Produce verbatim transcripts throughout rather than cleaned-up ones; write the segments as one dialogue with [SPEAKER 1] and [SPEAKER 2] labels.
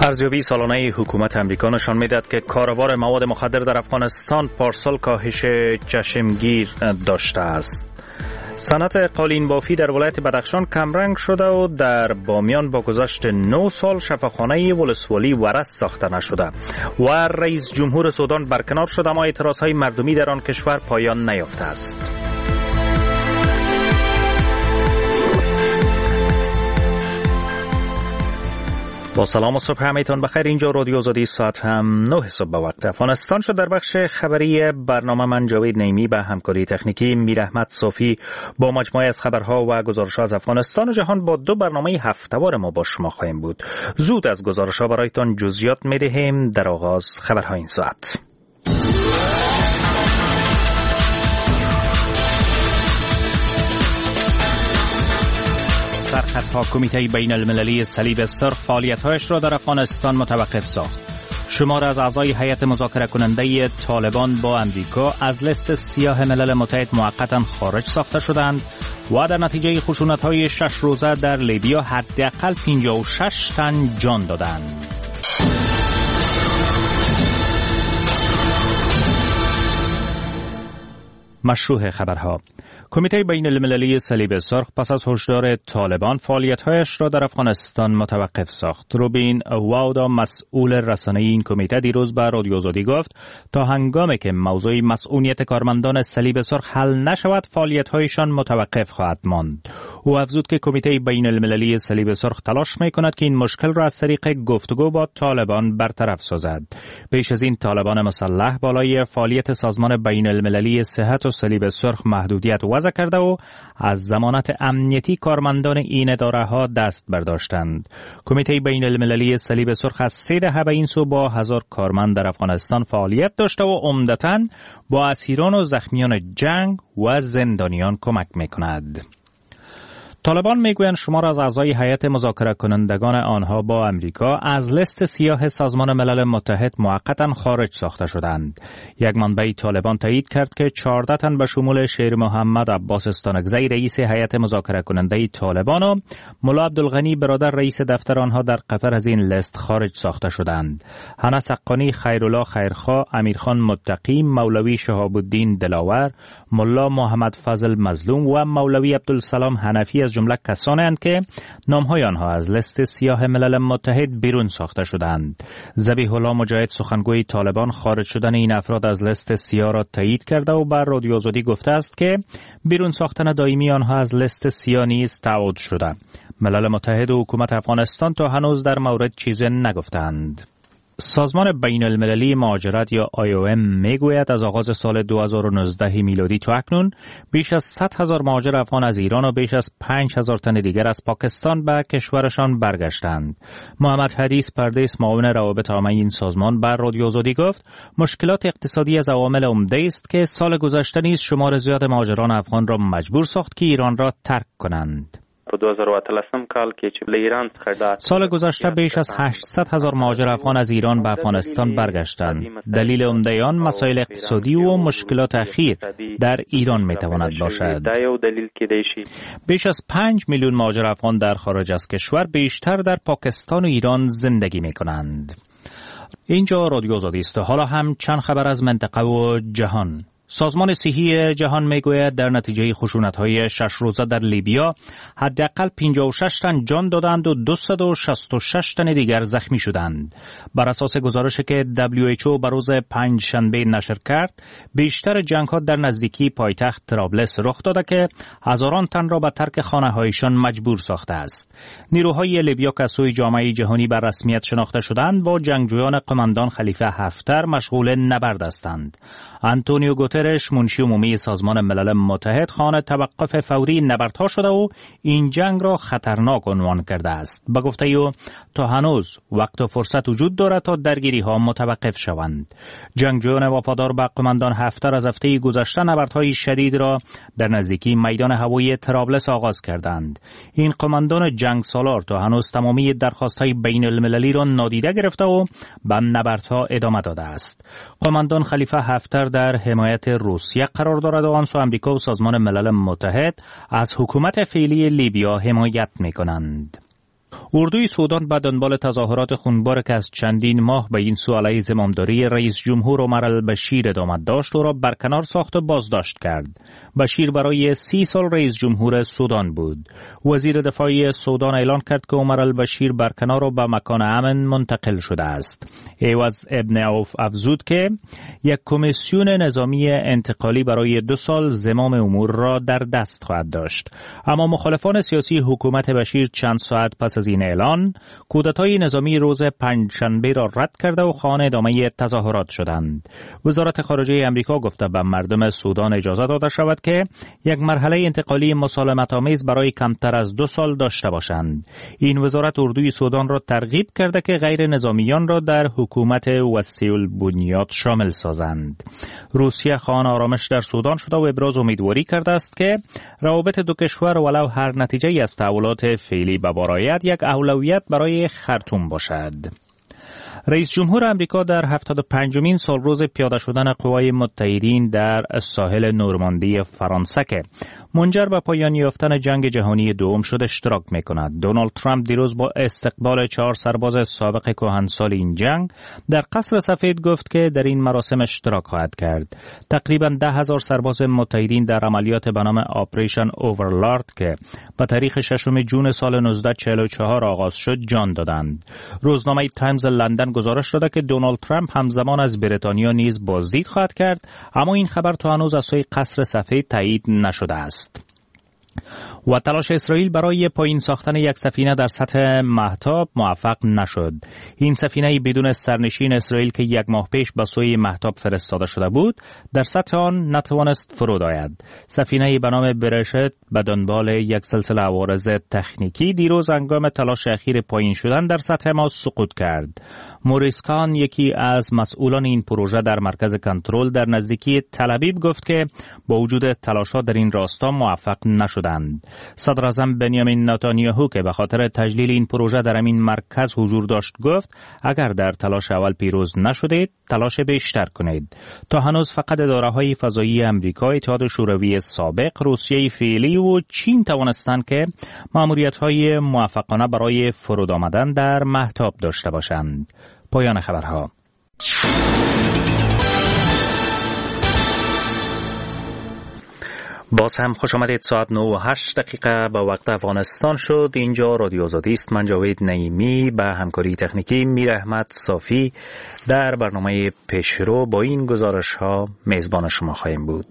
[SPEAKER 1] ارزیابی سالانه حکومت امریکا نشان می‌دهد که کاروبار مواد مخدر در افغانستان پارسال کاهش چشمگیر داشته است. صنعت قالین بافی در ولایت بدخشان کمرنگ شده و در بامیان با گذشت نه سال شفاخانه ولسوالی ورس ساخته نشده و رئیس جمهور سودان برکنار شده، اما اعتراضهای مردمی در آن کشور پایان نیافته است. با سلام و صبح همه‌تان بخیر. اینجا رادیو آزادی، ساعت هم نه صبح به وقت افغانستان شد. در بخش خبری برنامه من جاوید نیمی به همکاری تکنیکی میر احمد صافی با مجموعه از خبرها و گزارش‌ها از افغانستان و جهان با دو برنامه هفته‌وار ما با شما خواهیم بود. زود از گزارش‌ها برایتان جزئیات می‌دهیم. در آغاز خبرهای این ساعت. سرخطها کمیته بین المللی صلیب سرخ فعالیت‌هایش را در افغانستان متوقف ساخت. شمار از اعضای هیئت مذاکره کننده طالبان با امریکا از لیست سیاه ملل متحد موقتا خارج ساخته شدند و در نتیجه خشونت‌های شش روزه در لیبیا حداقل پنجاه و شش تن جان دادند. مشروع خبرها. کمیته بین المللی صلیب سرخ پس از هشدار طالبان فعالیت‌هایش را در افغانستان متوقف ساخت. روبین واودا، مسئول رسانه‌ای این کمیته، دیروز به رادیو آزادی گفت تا هنگامی که موضوع مسئولیت کارمندان صلیب سرخ حل نشود فعالیت‌هایشان متوقف خواهد ماند. او افزود که کمیته بین المللی صلیب سرخ تلاش می‌کند که این مشکل را از طریق گفتگو با طالبان برطرف سازد. پیش از این طالبان مسلح بالای فعالیت سازمان بین المللی صحت و صلیب سرخ محدودیت وضع کرده و از ضمانت امنیتی کارمندان این اداره‌ها دست برداشتند. کمیته بین المللی صلیب سرخ از سه دهه به این سو با هزار کارمند در افغانستان فعالیت داشته و عمدتاً با اسیران و زخمیان جنگ و زندانیان کمک می‌کند. طالبان میگویند شمار از اعضای هیئت مذاکره کنندگان آنها با امریکا از لیست سیاه سازمان ملل متحد موقتا خارج ساخته شدند. یک منبع طالبان تایید کرد که چهارده تن به شمول شیر محمد عباس استانکزی رئیس هیئت مذاکره کننده طالبان و ملا عبدالغنی برادر رئیس دفتر آنها در قطر از این لیست خارج ساخته شدند. هنس حقانی، خیرالله خیرخواه، امیرخان متقی، مولوی شهاب الدین دلاور، ملا محمد فضل مظلوم و مولوی عبدالسلام حنفی از جمله کسانی اند که نام‌های آنها از لیست سیاه ملل متحد بیرون ساخته شدند. ذبیح الله مجاهد، سخنگوی طالبان، خارج شدن این افراد از لیست سیاه را تایید کرده و بر رادیو آزادی گفته است که بیرون ساختن دائمی آنها از لیست سیاه نیز تعهد شده. ملل متحد و حکومت افغانستان تا هنوز در مورد چیزی نگفتند. سازمان بین المللی مهاجرت یا آی او ام میگوید از آغاز سال دو هزار و نوزده میلادی تا اکنون بیش از صد هزار مهاجر افغان از ایران و بیش از پنج هزار تن دیگر از پاکستان به کشورشان برگشتند. محمد حدیث پردیس، معاون روابط عامه این سازمان، بر رادیو آزادی گفت مشکلات اقتصادی از عوامل عمده است که سال گذشته نیز شمار زیاد مهاجران افغان را مجبور ساخت که ایران را ترک کنند. سال گذشته بیش از هشتصد هزار مهاجر افغان از ایران به افغانستان برگشتند. دلیل عمده آن مسائل اقتصادی و مشکلات اخیر در ایران میتواند باشد. بیش از پنج میلیون مهاجر افغان در خارج از کشور بیشتر در پاکستان و ایران زندگی میکنند. اینجا رادیو آزادی است. حالا هم چند خبر از منطقه و جهان. سازمان صحی جهان میگوید در نتیجه خشونت‌های شش روزه در لیبیا حداقل پنجاه و شش تن جان دادند و دویست و شصت و شش تن دیگر زخمی شدند. بر اساس گزارشی که دبلیو اچ او بر روز پنجشنبه نشر کرد، بیشتر جنگ‌ها در نزدیکی پایتخت طرابلس رخ داده که هزاران تن را به ترک خانه‌هایشان مجبور ساخته است. نیروهای لیبیا که از سوی جامعه جهانی بر رسمیت شناخته شدند با جنگجویان قماندان خلیفه حفتر مشغول نبرد هستند. آنتونیو گوترش، منشی عمومی سازمان ملل متحد، خواهان توقف فوری نبردها شده و این جنگ را خطرناک عنوان کرده است. به گفته او تا هنوز وقت و فرصت وجود دارد تا درگیری ها متوقف شوند. جنگجویان وفادار به قماندان حفتر از هفته گذشته نبردهای شدید را در نزدیکی میدان هوایی طرابلس آغاز کردند. این قماندان جنگ سالار تا هنوز تمامی درخواست‌های بین المللی را نادیده گرفته و به نبردها ادامه داده است. قماندان خلیفه حفتر در حمایت روسیه قرار دارد و آن سو آمریکا و سازمان ملل متحد از حکومت فعلی لیبیا حمایت می‌کنند. اردوی سودان به دنبال تظاهرات خونبار که از چندین ماه به این سو علیه زمامداری رئیس جمهور عمر البشیر ادامت داشت او را برکنار ساخت و بازداشت کرد. بشیر برای سی سال رئیس جمهور سودان بود. وزیر دفاع سودان اعلان کرد که عمر البشیر برکنار و به مکان امن منتقل شده است. ایواز ابن عوف افزود که یک کمیسیون نظامی انتقالی برای دو سال زمام امور را در دست خواهد داشت. اما مخالفان سیاسی حکومت بشیر چند ساعت پس از این اعلان کودتای نظامی روز پنجشنبه را رد کرده و خواهان ادامه تظاهرات شدند. وزارت خارجه آمریکا گفته به مردم سودان اجازه داده شود که یک مرحله انتقالی مسالمت‌آمیز برای کمتر از دو سال داشته باشند. این وزارت اردوی سودان را ترغیب کرده که غیر نظامیان را در حکومت وسیع البنیاد شامل سازند. روسیه خواهان آرامش در سودان شده و ابراز امیدواری کرده است که روابط دو کشور ولو هر نتیجه از تحولات فعلی به بار آید یک اولویت برای خرطوم باشد. رئیس جمهور آمریکا در هفتاد و پنجمین سالروز پیاده شدن قوای متحدین در ساحل نورماندی فرانسه که منجر به پایان یافتن جنگ جهانی دوم شد اشتراک می‌کند. دونالد ترامپ دیروز با استقبال چهار سرباز سابق کهنسال این جنگ در قصر سفید گفت که در این مراسم اشتراک خواهد کرد. تقریباً ده هزار سرباز متحدین در عملیات به نام آپریشن اوورلارد که به تاریخ ششم ژوئن سال نوزده چهل و چهار آغاز شد جان دادند. روزنامه تایمز لندن گزارش داده که دونالد ترامپ همزمان از بریتانیا نیز بازدید خواهد کرد، اما این خبر تا هنوز از سوی قصر سفید تایید نشده است. و تلاش اسرائیل برای پایین ساختن یک سفینه در سطح مهتاب موفق نشد. این سفینه بدون سرنشین اسرائیل که یک ماه پیش به سوی مهتاب فرستاده شده بود در سطح آن نتوانست فرود آید. سفینه به نام برشت به دنبال یک سلسله عوارض تکنیکی دیروز هنگام تلاش اخیر پایین شدن در سطح ما سقوط کرد. موریس کان یکی از مسئولان این پروژه در مرکز کنترل در نزدیکی تل‌آویو گفت که با وجود تلاش‌ها در این راستا موفق نشدند. صدر اعظم بنیامین نتانیاهو که به خاطر تجلیل این پروژه در همین مرکز حضور داشت گفت اگر در تلاش اول پیروز نشدید تلاش بیشتر کنید. تا هنوز فقط اداره‌های فضایی آمریکا، اتحاد شوروی سابق، روسیه فعلی و چین توانستند که ماموریت‌های موفقانه برای فرود آمدن در مهتاب داشته باشند. پایان خبرها. باز هم خوش آمدید. ساعت نه و هشت دقیقه به وقت افغانستان شد. اینجا رادیو آزادی است. من جاوید نعیمی به همکاری تکنیکی میر احمد صافی در برنامه پیشرو با این گزارش ها میزبان شما خواهیم بود.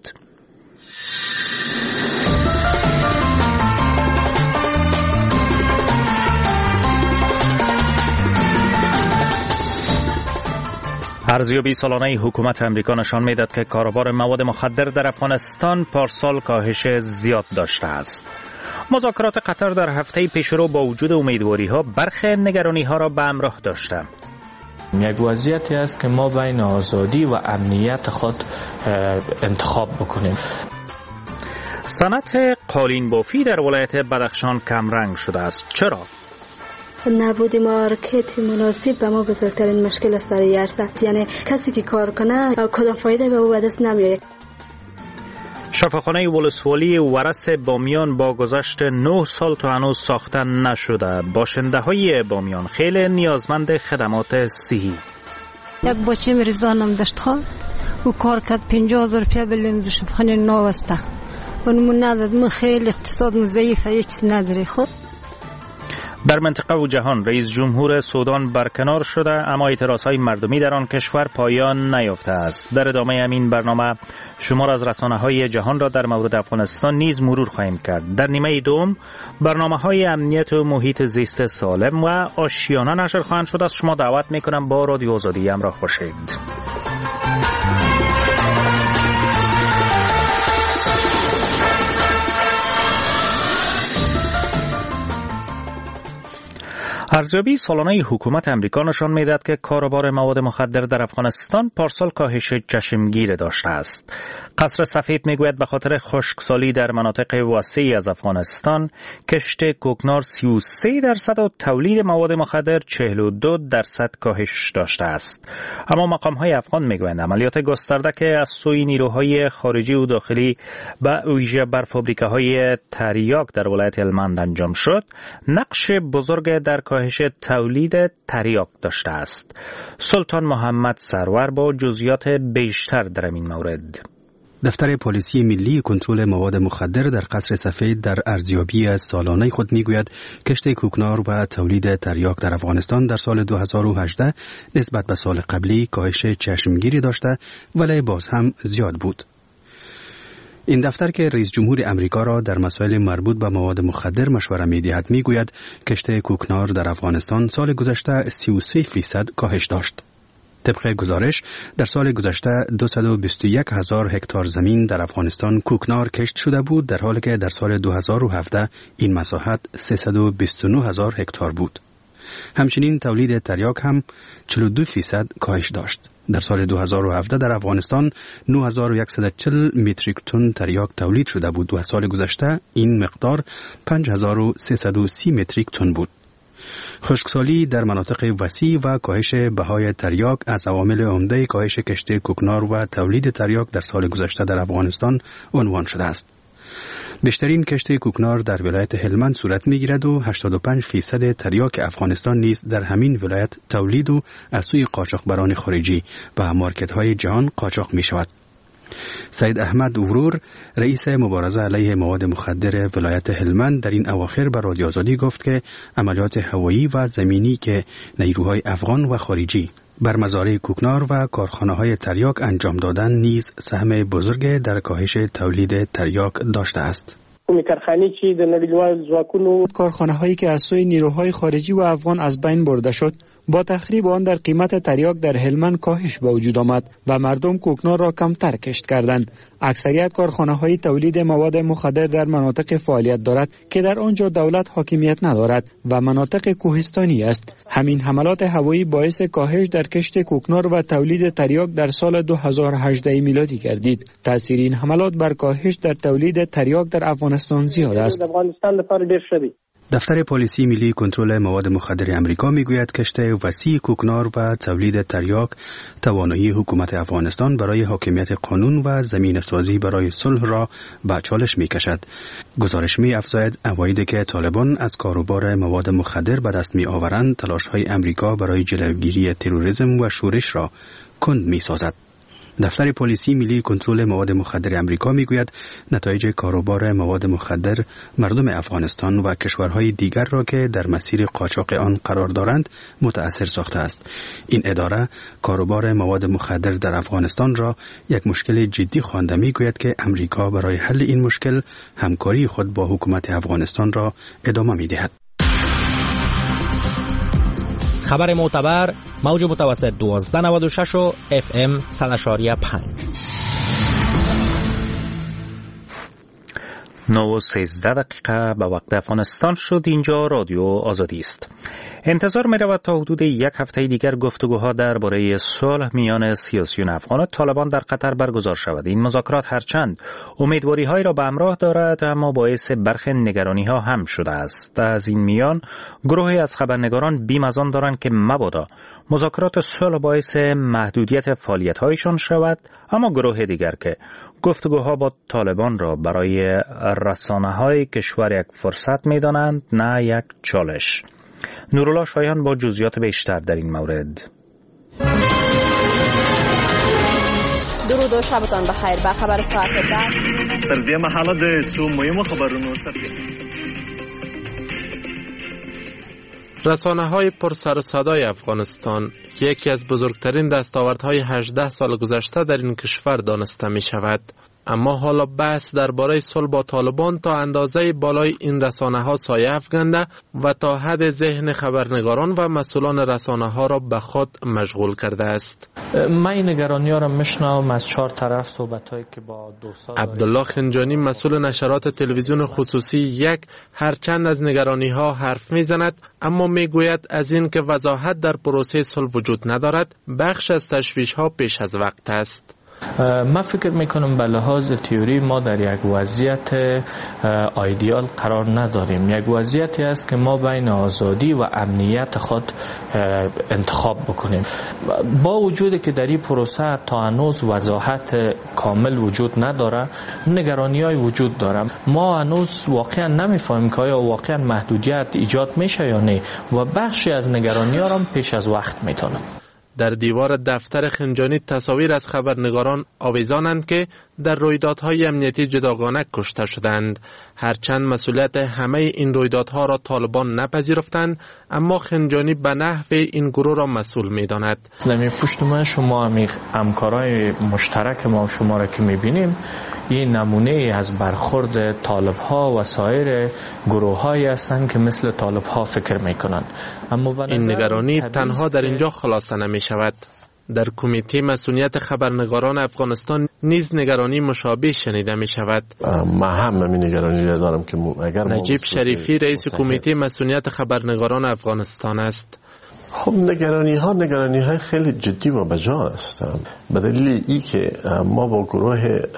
[SPEAKER 1] ارزیابی سالانه حکومت امریکا نشان می‌دهد که کاروبار مواد مخدر در افغانستان پارسال کاهش زیاد داشته است. مذاکرات قطر در هفته پیشرو با وجود امیدواری‌ها برخی نگرانی‌ها را به همراه داشته.
[SPEAKER 2] یک وضعیتی است که ما بین آزادی و امنیت خود انتخاب بکنیم.
[SPEAKER 1] صنعت قالین بافی در ولایت بدخشان کمرنگ شده است. چرا؟
[SPEAKER 3] نبود مارکت مناسب به ما بزرگترین مشکل است در این عرصه. یعنی کسی که کار کنه کدام فایده به او به دست نمیاد.
[SPEAKER 1] شفاخانه ولسوالی ورس بامیان با گذشت نه سال تا هنوز ساخته نشده. باشنده های بامیان خیلی نیازمند خدمات صحی.
[SPEAKER 4] یک بچه مریضانم داشت خواه و کار کرد پنجاه هزار روپیه بلیم ز شفاخانه نوسته و نمون نداد. ما خیلی اقتصاد ضعیفه، هیچ چیز نداری. خود
[SPEAKER 1] در منطقه و جهان رئیس جمهور سودان برکنار شده، اما اعتراضهای مردمی در آن کشور پایان نیافته است. در ادامه همین برنامه شمار از رسانه‌های جهان را در مورد افغانستان نیز مرور خواهیم کرد. در نیمه دوم برنامه‌های امنیت و محیط زیست سالم و آشیانه نشر خواهند شد. از شما دعوت می‌کنم با رادیو آزادی همراه باشید. ارزیابی سالانه حکومت امریکا نشان می‌دهد که کاروبار مواد مخدر در افغانستان پارسال کاهش چشمگیر داشته است. قصر سفید میگوید به خاطر خشکسالی در مناطق وسیعی از افغانستان کشت کوکنار سی و سه درصد و تولید مواد مخدر چهل و دو درصد کاهش داشته است. اما مقام‌های افغان میگویند عملیات گسترده که از سوی نیروهای خارجی و داخلی به ویژه بر فابریکه‌های تریاک در ولایت هلمند انجام شد، نقش بزرگ در کاهش تولید تریاک داشته است. سلطان محمد سرور با جزئیات بیشتر در این مورد.
[SPEAKER 5] دفتر پلیسی ملی کنترل مواد مخدر در قصر سفید در ارزیابی از سالانه خود میگوید کشت کوکنار و تولید تریاک در افغانستان در سال دو هزار و هجده نسبت به سال قبلی کاهش چشمگیری داشته ولی باز هم زیاد بود. این دفتر که رئیس جمهور امریکا را در مسائل مربوط به مواد مخدر مشوره می‌دهد میگوید کشت کوکنار در افغانستان سال گذشته سی و سه درصد کاهش داشت. طبق گزارش در سال گذشته دویست و بیست و یک هزار هکتار زمین در افغانستان کوکنار کشت شده بود، در حالی که در سال دو هزار و هفده این مساحت سیصد و بیست و نه هزار هکتار بود. همچنین تولید تریاک هم چهل و دو درصد کاهش داشت. در سال دو هزار و هفده در افغانستان نه هزار و صد و چهل متریک تن تریاک تولید شده بود و سال گذشته این مقدار پنج هزار و سیصد و سی متریک تن بود. خشکسالی در مناطق وسیع و کاهش بهای تریاک از عوامل عمده کاهش کشت کوکنار و تولید تریاک در سال گذشته در افغانستان عنوان شده است. بیشترین کشت کوکنار در ولایت هلمند صورت می‌گیرد و هشتاد و پنج درصد تریاک افغانستان نیز در همین ولایت تولید و از سوی قاچاقبران خارجی و مارکت‌های جهان قاچاق می‌شود. سید احمد ورور رئیس مبارزه علیه مواد مخدر ولایت هلمند در این اواخر به رادیو آزادی گفت که عملیات هوایی و زمینی که نیروهای افغان و خارجی بر مزارع کوکنار و کارخانه‌های تریاک انجام دادن نیز سهم بزرگ در کاهش تولید تریاک داشته است.
[SPEAKER 6] کارخانه‌ای که در نړیوال ځواکونو کارخانه‌هایی که از سوی نیروهای خارجی و افغان از بین برده شد، با تخریب آن در قیمت تریاک در هلمند کاهش به وجود آمد و مردم کوکنار را کمتر کشت کردند. اکثریت کارخانه‌های تولید مواد مخدر در مناطق فعالیت دارد که در آنجا دولت حاکمیت ندارد و مناطق کوهستانی است. همین حملات هوایی باعث کاهش در کشت کوکنار و تولید تریاک در سال دو هزار و هجده میلادی گردید. تاثیر این حملات بر کاهش در تولید تریاک در افغانستان زیاد است.
[SPEAKER 5] دفتر پلیسی ملی کنترل مواد مخدر امریکا میگوید کشت وسیع کوکنار و تولید تریاک توانایی حکومت افغانستان برای حاکمیت قانون و زمین سازی برای صلح را به چالش میکشد. گزارش می افزاید اوایدی که طالبان از کاروبار مواد مخدر به دست می آورند، تلاش‌های امریکا برای جلوگیری تروریسم و شورش را کند میسازد. دفتر پلیسی ملی کنترل مواد مخدر امریکا میگوید نتایج کاروبار مواد مخدر مردم افغانستان و کشورهای دیگر را که در مسیر قاچاق آن قرار دارند متأثر ساخته است. این اداره کاروبار مواد مخدر در افغانستان را یک مشکل جدی خوانده میگوید که امریکا برای حل این مشکل همکاری خود با حکومت افغانستان را ادامه میدهد.
[SPEAKER 7] خبر معتبر موج متوسط دوازده نود و شش و اف ام صد و پنج.
[SPEAKER 1] نه و سیزده دقیقه به وقت افغانستان شد. اینجا رادیو آزادی است. انتظار می رود تا حدود یک هفته دیگر گفتگوها درباره صلح میان سیاسیون افغان و طالبان در قطر برگزار شود. این مذاکرات هرچند امیدواری های را به همراه دارد، اما باعث برخی نگرانی ها هم شده است. از این میان گروهی از خبرنگاران بیم از آن دارند که مبادا مذاکرات صلح باعث محدودیت فعالیت هایشان شود، اما گروه دیگر که گفتگوها با طالبان را برای رسانه های کشور یک فرصت می دانند نه یک چالش. نورالله شایان با جزئیات بیشتر در این مورد.
[SPEAKER 8] درود و شبتان بخیر. به خبر ساعت ده
[SPEAKER 9] تر دې مهاله د څو مهمو خبرونو سره
[SPEAKER 10] رسانه‌های پر سر و صدای افغانستان یکی از بزرگترین دستاوردهای هجده سال گذشته در این کشور دانسته می شود. اما حالا بحث درباره صلح با طالبان تا اندازه بالای این رسانه‌ها سایه افکنده و تا حد ذهن خبرنگاران و مسئولان رسانه‌ها را به خود مشغول کرده است.
[SPEAKER 2] من این نگرانی‌ها را میشنوم از چهار طرف. صحبت‌هایی که با دوستان
[SPEAKER 10] عبدالله خنجانی مسئول نشرات تلویزیون خصوصی یک هرچند از نگرانی‌ها حرف می‌زند، اما میگوید از این که وضاحت در پروسه صلح وجود ندارد، بخش از تشویش‌ها پیش از وقت است.
[SPEAKER 2] من فکر میکنم به لحاظ تئوری ما در یک وضعیت ایدئال قرار نداریم. یک وضعیتی است که ما بین آزادی و امنیت خود انتخاب بکنیم. با وجودی که در این پروسه تا هنوز وضاحت کامل وجود نداره، نگرانی‌های وجود داره. ما هنوز واقعا نمیفهمیم که آیا واقعا محدودیت ایجاد میشه یا نه و بخشی از نگرانی‌ها را پیش از وقت میتونه.
[SPEAKER 10] در دیوار دفتر خنجانی تصاویر از خبرنگاران آویزانند که در رویدادهای امنیتی جداگانه کشته شدند. هرچند مسئولیت همه این رویدادها را طالبان نپذیرفتند، اما خنجانی به نحو این گروه را مسئول می‌داند.
[SPEAKER 2] در پشت من شما همین همکارای مشترک ما و شما را که می‌بینیم، این نمونه از برخورد طالب‌ها و سایر گروه‌هایی هستند که مثل طالب‌ها فکر می‌کنند. اما
[SPEAKER 10] این نگرانی تنها در اینجا خلاصه نمی‌شود. در کمیته مسئولیت خبرنگاران افغانستان نیز نگرانی مشابه شنیده می شود.
[SPEAKER 11] من هم همین نگرانی را دارم که اگر
[SPEAKER 10] نجیب شریفی رئیس کمیته مسئولیت خبرنگاران افغانستان است.
[SPEAKER 11] خب نگرانی ها نگرانی های خیلی جدی و بجا است، به دلیل ای که ما با گروه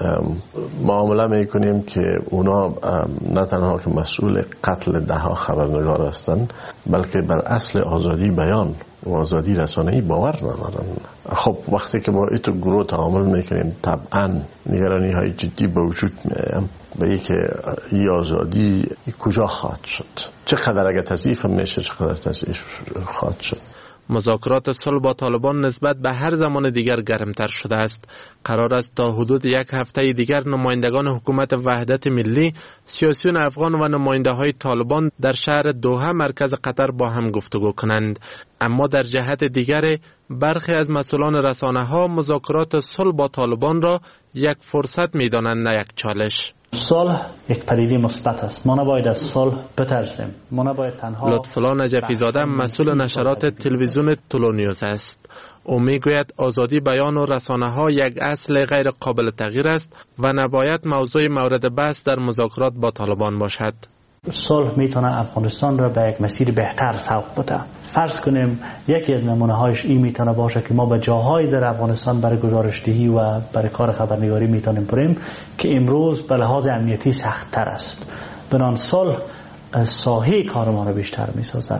[SPEAKER 11] معامله می کنیم که اونا نه تنها که مسئول قتل ده ها خبرنگار هستند، بلکه بر اصل آزادی بیان و آزادی رسانه‌ای باور ندارن. خب وقتی که با ایتو گروه تعامل میکنیم طبعا نگرانی های جدی به وجود میایم به ای که ای آزادی ای کجا خواهد شد، چقدر اگر تضعیف میشه، چقدر تضعیف خواهد شد.
[SPEAKER 10] مذاکرات صلح با طالبان نسبت به هر زمان دیگر گرمتر شده است. قرار است تا حدود یک هفته دیگر نمایندگان حکومت وحدت ملی، سیاسیون افغان و نماینده های طالبان در شهر دوحه مرکز قطر با هم گفتگو کنند. اما در جهت دیگر برخی از مسئولان رسانه ها مذاکرات صلح با طالبان را یک فرصت می دانند نه یک چالش.
[SPEAKER 12] صلح یک پدیده مثبت است. ما نباید از صلح بترسیم. ما نباید تنها.
[SPEAKER 10] لطفالله نجفی زاده مسئول نشرات تلویزیون تولونیوز است. او میگوید آزادی بیان و رسانه ها یک اصل غیر قابل تغییر است و نباید موضوع مورد بحث در مذاکرات با طالبان باشد.
[SPEAKER 12] صلح میتونه افغانستان را به یک مسیر بهتر سوق بده. فرض کنیم یکی از نمونه هایش این میتونه باشه که ما به جاهایی در افغانستان برای گزارشدهی و برای کار خبرنگاری میتونیم بریم که امروز به لحاظ امنیتی سخت تر است. بنان صلح ساحه کار ما را بیشتر میسازد.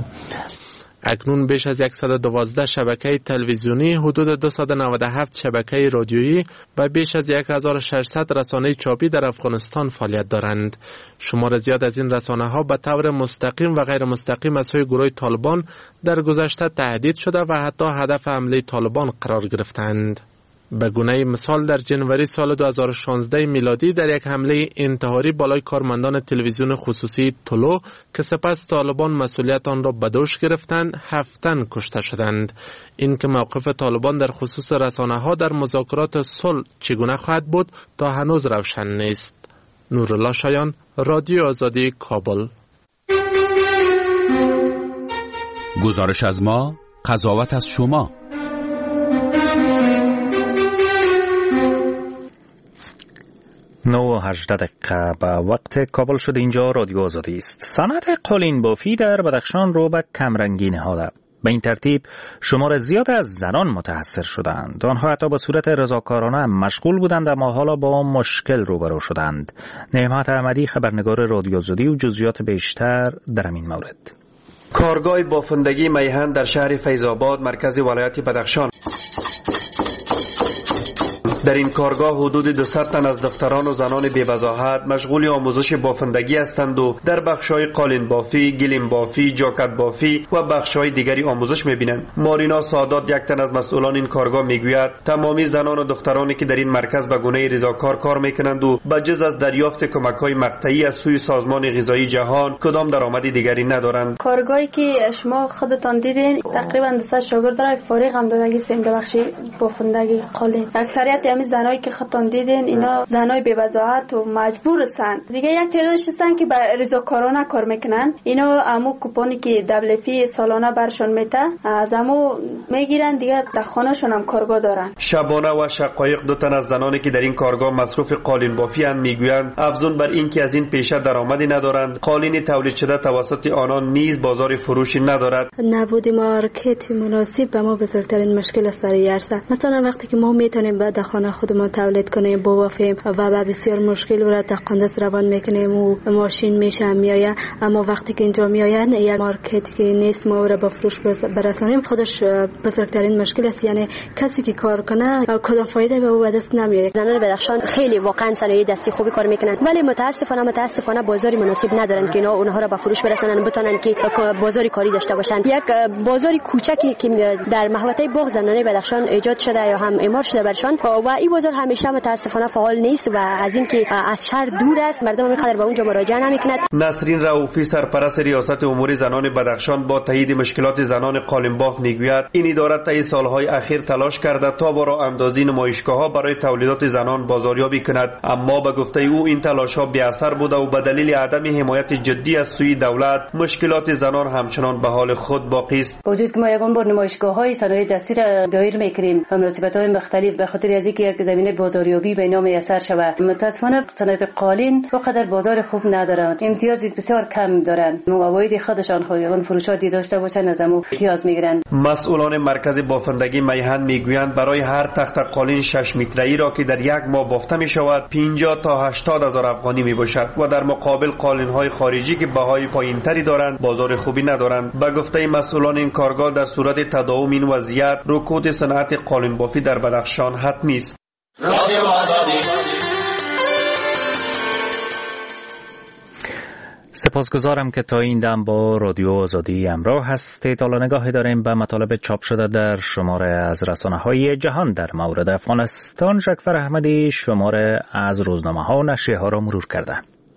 [SPEAKER 10] اکنون بیش از صد و دوازده شبکه تلویزیونی، حدود دویست و نود و هفت شبکه رادیویی و بیش از هزار و ششصد رسانه چاپی در افغانستان فعالیت دارند. شمار زیاد از این رسانه ها به طور مستقیم و غیر مستقیم از سوی گروه طالبان در گذشته تهدید شده و حتی هدف حمله طالبان قرار گرفتند. به گونه مثال در جنوری سال دو هزار و شانزده میلادی در یک حمله انتحاری بالای کارمندان تلویزیون خصوصی طلوع که سپس طالبان مسئولیت آن را به دوش گرفتند، هفت تن کشته شدند. این که موقف طالبان در خصوص رسانه ها در مذاکرات صلح چگونه خواهد بود تا هنوز روشن نیست. نورالله شایان، رادیو آزادی، کابل.
[SPEAKER 13] گزارش از ما، قضاوت از شما.
[SPEAKER 1] نه و هجده دقیقه به وقت کابل شد. اینجا رادیو آزادی است. صنعت قالین بافی در بدخشان رو به کمرنگی نهاده. به این ترتیب شمار زیاد از زنان متاثر شدند. آنها حتی به صورت رضاکارانه مشغول بودند اما حالا با مشکل روبرو شدند. نعمت احمدی، خبرنگار رادیو آزادی، و جزئیات بیشتر در این مورد.
[SPEAKER 14] کارگاه بافندگی میهن در شهر فیض‌آباد مرکز ولایت بدخشان. در این کارگاه حدود دویست تن از دختران و زنان بی‌وضاحت مشغول آموزش بافندگی هستند و در بخش‌های قالین بافی، گلیم بافی، جاکت بافی و بخش‌های دیگری آموزش می‌بینند. مارینا سادات، یک تن از مسئولان این کارگاه، میگوید تمامی زنان و دخترانی که در این مرکز به گونه رضاکار کار می‌کنند و به جز از دریافت کمک‌های مقطعی از سوی سازمان غذایی جهان کدام درآمد دیگری ندارند.
[SPEAKER 15] کارگاهی که شما خودتان دیدین تقریبا دویست شاگردای فارغ هم دادگی سنگ بخشی بافندگی قالین. اکثریت همین زنایی که خودتان دیدین اینا زنای بی‌وضاحت و مجبور هستند. دیگه یک تعدادش هستن که به رضاکارانه کار میکنن. اینا امو کوپونی که دبلفی سالانه برشون میته از امو میگیرن، دیگه در خانه‌شون هم کارگاه دارن.
[SPEAKER 14] شبانه و شقایق، دو تن از زنانی که در این کارگاه مصروف قالین بافی اند، میگویند افزون بر این که از این پیشه درآمدی ندارند، قالین تولید شده توسط آنان نیز بازار فروشی ندارد.
[SPEAKER 3] نبود مارکت مناسب به ما بزرگترین مشکل است در این عرصه. مثلا وقتی که ما میتونیم به خانه خانه خودمان تولید کنیم بوافیم و با بسیار مشکل و را تقندس روان میکنیم و ماشین میشه میآید. اما وقتی که اینجا میآید یک مارکتی که نیست ما را به فروش برسانیم خودش بزرگترین مشکل است. یعنی کسی که کار کنه کدام فایده به او به دست نمیاد.
[SPEAKER 16] زنان بدخشان خیلی واقعا صنایع دستی خوبی کار میکنن ولی متاسفانه متاسفانه بازاری مناسب ندارن که اینا اونها را به فروش برسانن بتونن که بازاری کاری داشته باشن. یک بازاری کوچکی که در محوطه باغ زنانه بدخشان ایجاد شده یا هم اعمار شده برشان و این بازار همیشه متاسفانه فعال نیست و از این که از شهر دور است مردم اینقدر به اونجا مراجعه نمیکنند.
[SPEAKER 14] نسرین رؤوفی سرپرست ریاست امور زنان بدخشان با تایید مشکلات زنان قالنباف میگوید این اداره طی سالهای اخیر تلاش کرده تا با راه اندازی نمایشگاه‌ها برای تولیدات زنان بازاریابی کند اما به گفته او این تلاش‌ها بی اثر بوده و به دلیل عدم حمایت جدی از سوی دولت مشکلات زنان همچنان به حال خود باقی است.
[SPEAKER 17] وجود که ما یگان بار نمایشگاه‌های صنایع دستی را دایر می‌کنیم و مناسبت‌های مختلف به خاطر از اینکه یک زمینه بازاریابی به نام میسر شود. متأسفانه صنایع قالین رو قدر بازار خوب ندارند. امتیاز بسیار کم دارند. موارد خودشان خودیان فروشاتی داشته باشند از امو امتیاز می‌گیرند.
[SPEAKER 14] مسئولان مرکز بافندگی میهن میگویند برای هر تخت قالین شش متری را که در یک ماه بافته می‌شود پنجاه تا هشتاد هزار افغانی میباشد و در مقابل قالین‌های خارجی که بهای پایین‌تری دارند بازار خوبی ندارند. به گفته مسئولان این کارگاه در صورت تداوم این وضعیت رکود صنعت قالین بافی در بدخشان حتمی است.
[SPEAKER 1] سپاسگزارم که تا این دم با رادیو آزادی همراه هستید. حالا نگاهی داریم به مطالب چاپ شده در شماره از رسانه‌های جهان در مورد افغانستان. ژکفر احمدی شماره از روزنامه‌ها و نشریه‌ها را مرور کرده.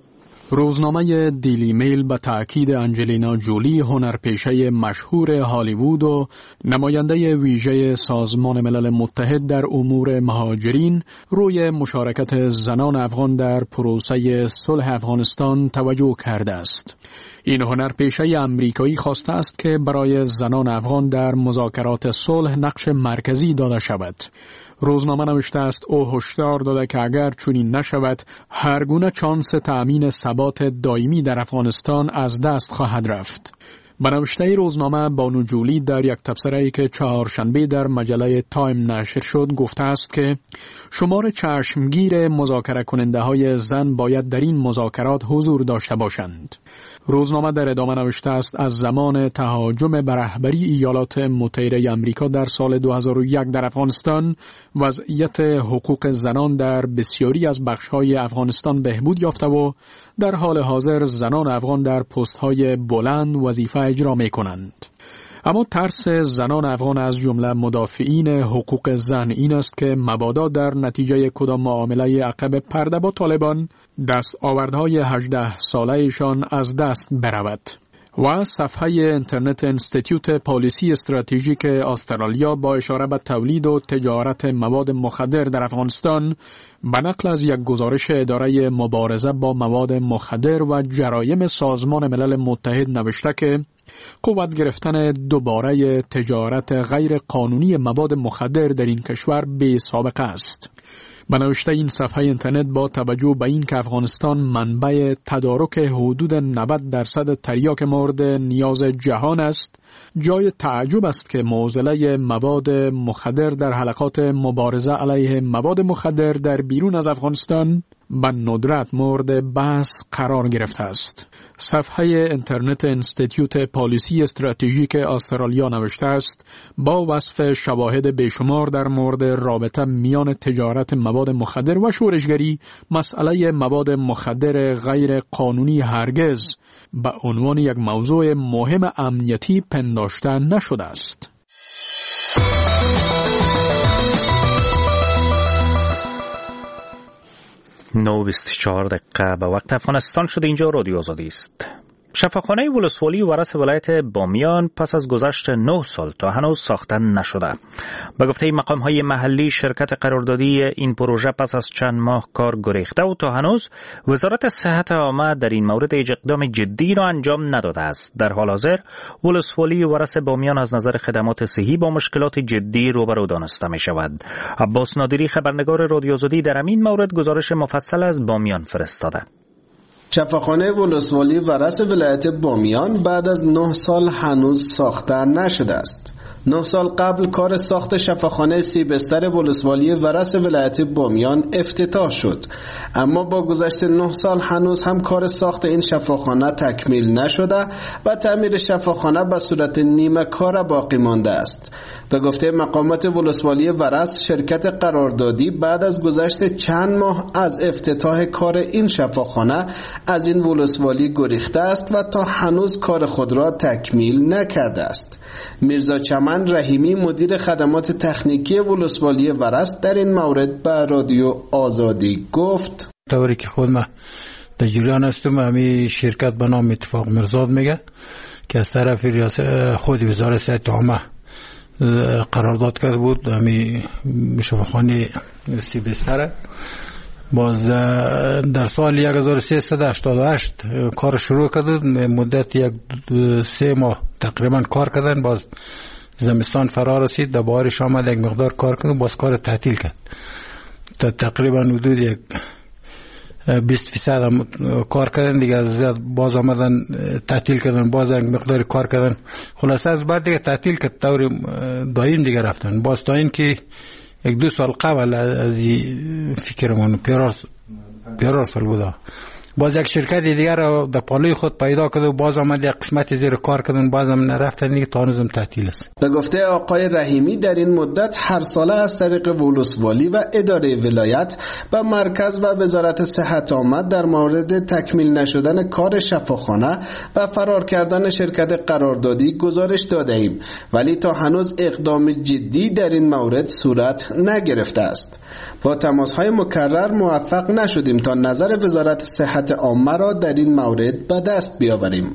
[SPEAKER 18] روزنامه دیلی میل به تأکید انجلینا جولی هنرپیشه مشهور هالیوود و نماینده ویژه سازمان ملل متحد در امور مهاجرین روی مشارکت زنان افغان در پروسه صلح افغانستان توجه کرده است. این هنرپیشه امریکایی خواسته است که برای زنان افغان در مذاکرات صلح نقش مرکزی داده شود. روزنامه نوشته است او هشدار داده که اگر چنین نشود هر گونه چانس تأمین ثبات دائمی در افغانستان از دست خواهد رفت. به نوشته روزنامه بانو جولی در یک تبصره‌ای که چهارشنبه در مجله تایم نشر شد گفته است که شمار چشمگیر مذاکره کننده های زن باید در این مذاکرات حضور داشته باشند. روزنامه در ادامه نوشته است از زمان تهاجم بر رهبری ایالات متحده آمریکا در سال دو هزار و یک در افغانستان وضعیت حقوق زنان در بسیاری از بخش‌های افغانستان بهبود یافته و در حال حاضر زنان افغان در پست‌های بلند وظیفه اجرا می‌کنند. اما ترس زنان افغان از جمله مدافعین حقوق زن این است که مبادا در نتیجه کدام معامله عقب پرده با طالبان دستاوردهای هجده سالهشان از دست برود. و صفحه اینترنت انستیتیوت پالیسی استراتژیک استرالیا با اشاره به تولید و تجارت مواد مخدر در افغانستان به نقل از یک گزارش اداره مبارزه با مواد مخدر و جرایم سازمان ملل متحد نوشته که قوت گرفتن دوباره تجارت غیر قانونی مواد مخدر در این کشور بی سابقه است. به نوشته این صفحه اینترنت با توجه به این که افغانستان منبع تدارک حدود نود درصد تریاک مورد نیاز جهان است، جای تعجب است که معضله مواد مخدر در حلقات مبارزه علیه مواد مخدر در بیرون از افغانستان به ندرت مورد بحث قرار گرفته است. صفحه اینترنت انستیتیوت پالیسی استراتژیک استرالیا نوشته است با وصف شواهد بیشمار در مورد رابطه میان تجارت مواد مخدر و شورشگری، مسئله مواد مخدر غیر قانونی هرگز به عنوان یک موضوع مهم امنیتی پنداشته نشده است.
[SPEAKER 1] نه و بیست و چهار دقیقه به وقت افغانستان شده. اینجا رادیو آزادی است. شفاخانه ولسوالی ورس ولایت بامیان پس از گذشت نه سال تا هنوز ساخته نشده. به گفته مقام‌های محلی شرکت قراردادی این پروژه پس از چند ماه کار گریخته و تا هنوز وزارت صحت عامه در این مورد هیچ اقدام جدی را انجام نداده است. در حال حاضر ولسوالی ورس بامیان از نظر خدمات صحی با مشکلات جدی روبرو دانسته می شود. عباس نادری خبرنگار رادیو آزادی در این مورد گزارش مفصل از بامیان فرستاده.
[SPEAKER 19] شفاخانه ولسوالی ورس ولایت بامیان بعد از نه سال هنوز ساخته نشده است. نه سال قبل کار ساخت شفاخانه سی بستر ولسوالی ورس ولایت بامیان افتتاح شد، اما با گذشت نه سال هنوز هم کار ساخت این شفاخانه تکمیل نشده و تعمیر شفاخانه به صورت نیمه کار باقی مانده است. به گفته مقامات ولسوالی ورس، شرکت قراردادی بعد از گذشت چند ماه از افتتاح کار این شفاخانه از این ولسوالی گریخته است و تا هنوز کار خود را تکمیل نکرده است. میرزا چمن رحیمی مدیر خدمات تکنیکی ولسوالی ورس در این مورد به رادیو آزادی گفت:
[SPEAKER 20] طوری که خود ما در جریان هستم، همی شرکت به نام اتفاق مرزاد میگه که از طرف خود وزارت صحت عامه قرارداد کرده بود، همی شفاخانه سی بستره. باز در سال هزار و سیصد و هشتاد و هشت کار شروع کرد، مدت یک سه ماه تقریبا کار کردن. باز زمستان فرا رسید، در بارش آمد، یک مقدار کار کرد، باز کار تعطیل کرد تا تقریبا حدود یک بیست فیصد کار کردن دیگه، زیاد باز آمدن تعطیل کردن، باز یک مقدار کار کردن. خلاصه از بعد دیگه تعطیل کرد، طور دایم دیگه رفتن. باز تا این که یک دو سال قبل از فکرمون پیرار پیرار سال بوده، باز یک شرکت دیگر را در پالوی خود پیدا کرد و باز آمد یک قسمت زیر کار کردن، باز هم نرفتن دیگه، تا هنوزم تعطیل است.
[SPEAKER 19] به گفته آقای رحیمی، در این مدت هر ساله از طریق ولسوالی و اداره ولایت به مرکز و وزارت صحت آمد در مورد تکمیل نشدن کار شفاخانه و فرار کردن شرکت قراردادی گزارش داده ایم، ولی تا هنوز اقدام جدی در این مورد صورت نگرفته است. با تماس‌های مکرر موفق نشدیم تا نظر وزارت صحت عامه را در این مورد به دست بیاوریم.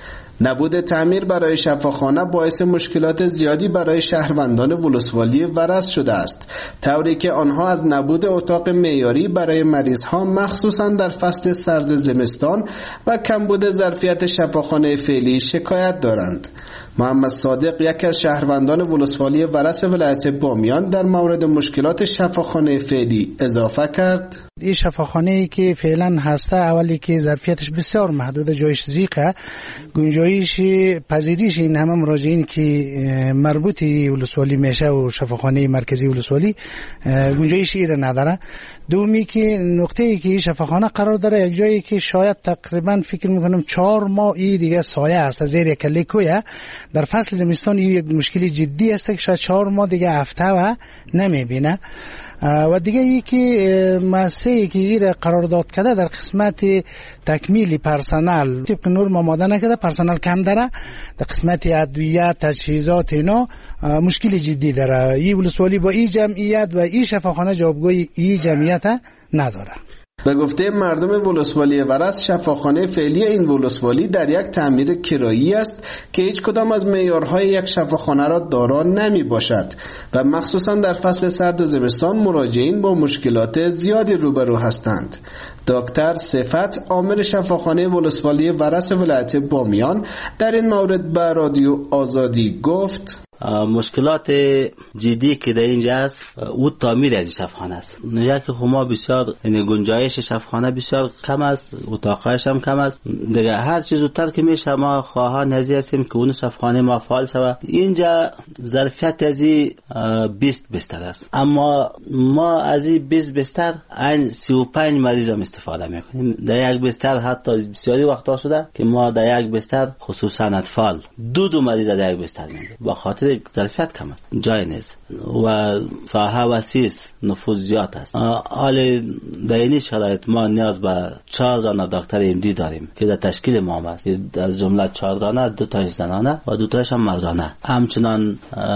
[SPEAKER 19] نبود تعمیر برای شفاخانه باعث مشکلات زیادی برای شهروندان ولسوالی ورس شده است، طوری که آنها از نبود اتاق معیاری برای مریض‌ها مخصوصاً در فصل سرد زمستان و کمبود ظرفیت شفاخانه فعلی شکایت دارند. محمد صادق، یکی از شهروندان ولسوالی ورس ولایت بامیان، در مورد مشکلات شفاخانه فعلی اضافه کرد:
[SPEAKER 21] این شفاخانه‌ای که فعلا هسته، اولی که ظرفیتش بسیار محدود، جایش ضیقه، گنجایش پذیریش این همه مراجعین که مربوط ولسوالی میشه و شفاخانه مرکزی ولسوالی گنجایش ایره نداره. دومی که نقطه‌ای که شفاخانه قرار داره یک جایی که شاید تقریبا فکر میکنم چهار ماه ای دیگه سایه است، زیر یک کله کوه. در فصل زمستان یک مشکلی جدی است که شاید چهار ماه دیگه هفته و نمیبینه. و دیگه یکی مسئله که ایره قرارداد کرده در قسمت تکمیل پرسنل طبق نرم آماده نکرده، پرسنل کم داره در قسمت ادویه، تجهیزات، اینا مشکل جدی داره. این ولسوالی با این جمعیت و این شفاخانه جوابگوی این جمعیت نداره.
[SPEAKER 19] به گفته مردم ولسوالی ورس، شفاخانه فعلی این ولسوالی در یک تعمیر کرایی است که هیچ کدام از معیارهای یک شفاخانه را دارا نمی باشد و مخصوصا در فصل سرد زمستان مراجعین با مشکلات زیادی روبرو هستند. دکتر صفت، عامل شفاخانه ولسوالی ورس ولایت بامیان، در این مورد به رادیو آزادی گفت:
[SPEAKER 22] مشکلات جدی که در اینجا است او تعمیر از شفاخانه است. نجا که خما بسیار گنجایش شفاخانه بسیار کم است، اتاقش هم کم است دیگه. هر چیز زودتر که میشه ما خواهان هزی هستیم که اون شفاخانه ما فعال شود. اینجا ظرفیت از بیست بستر است، اما ما از بیست بستر این سی و پنج مریض هم استفاده میکنیم. در یک بستر حتی بسیاری وقتا شده که ما در یک بستر خصوصا اطفال دو دو مریض در یک بستر میگیریم، با خاطر ظرفیت کم است، جای نیست و ساحه وسیع، نفوذ زیاد است. حال در این شرایط ما نیاز به چهار دانه دکتر امدی داریم که در تشکیل ما است. در جمله چهار دانه، دو تاش زنانه و دو تاش هم مردانه. همچنان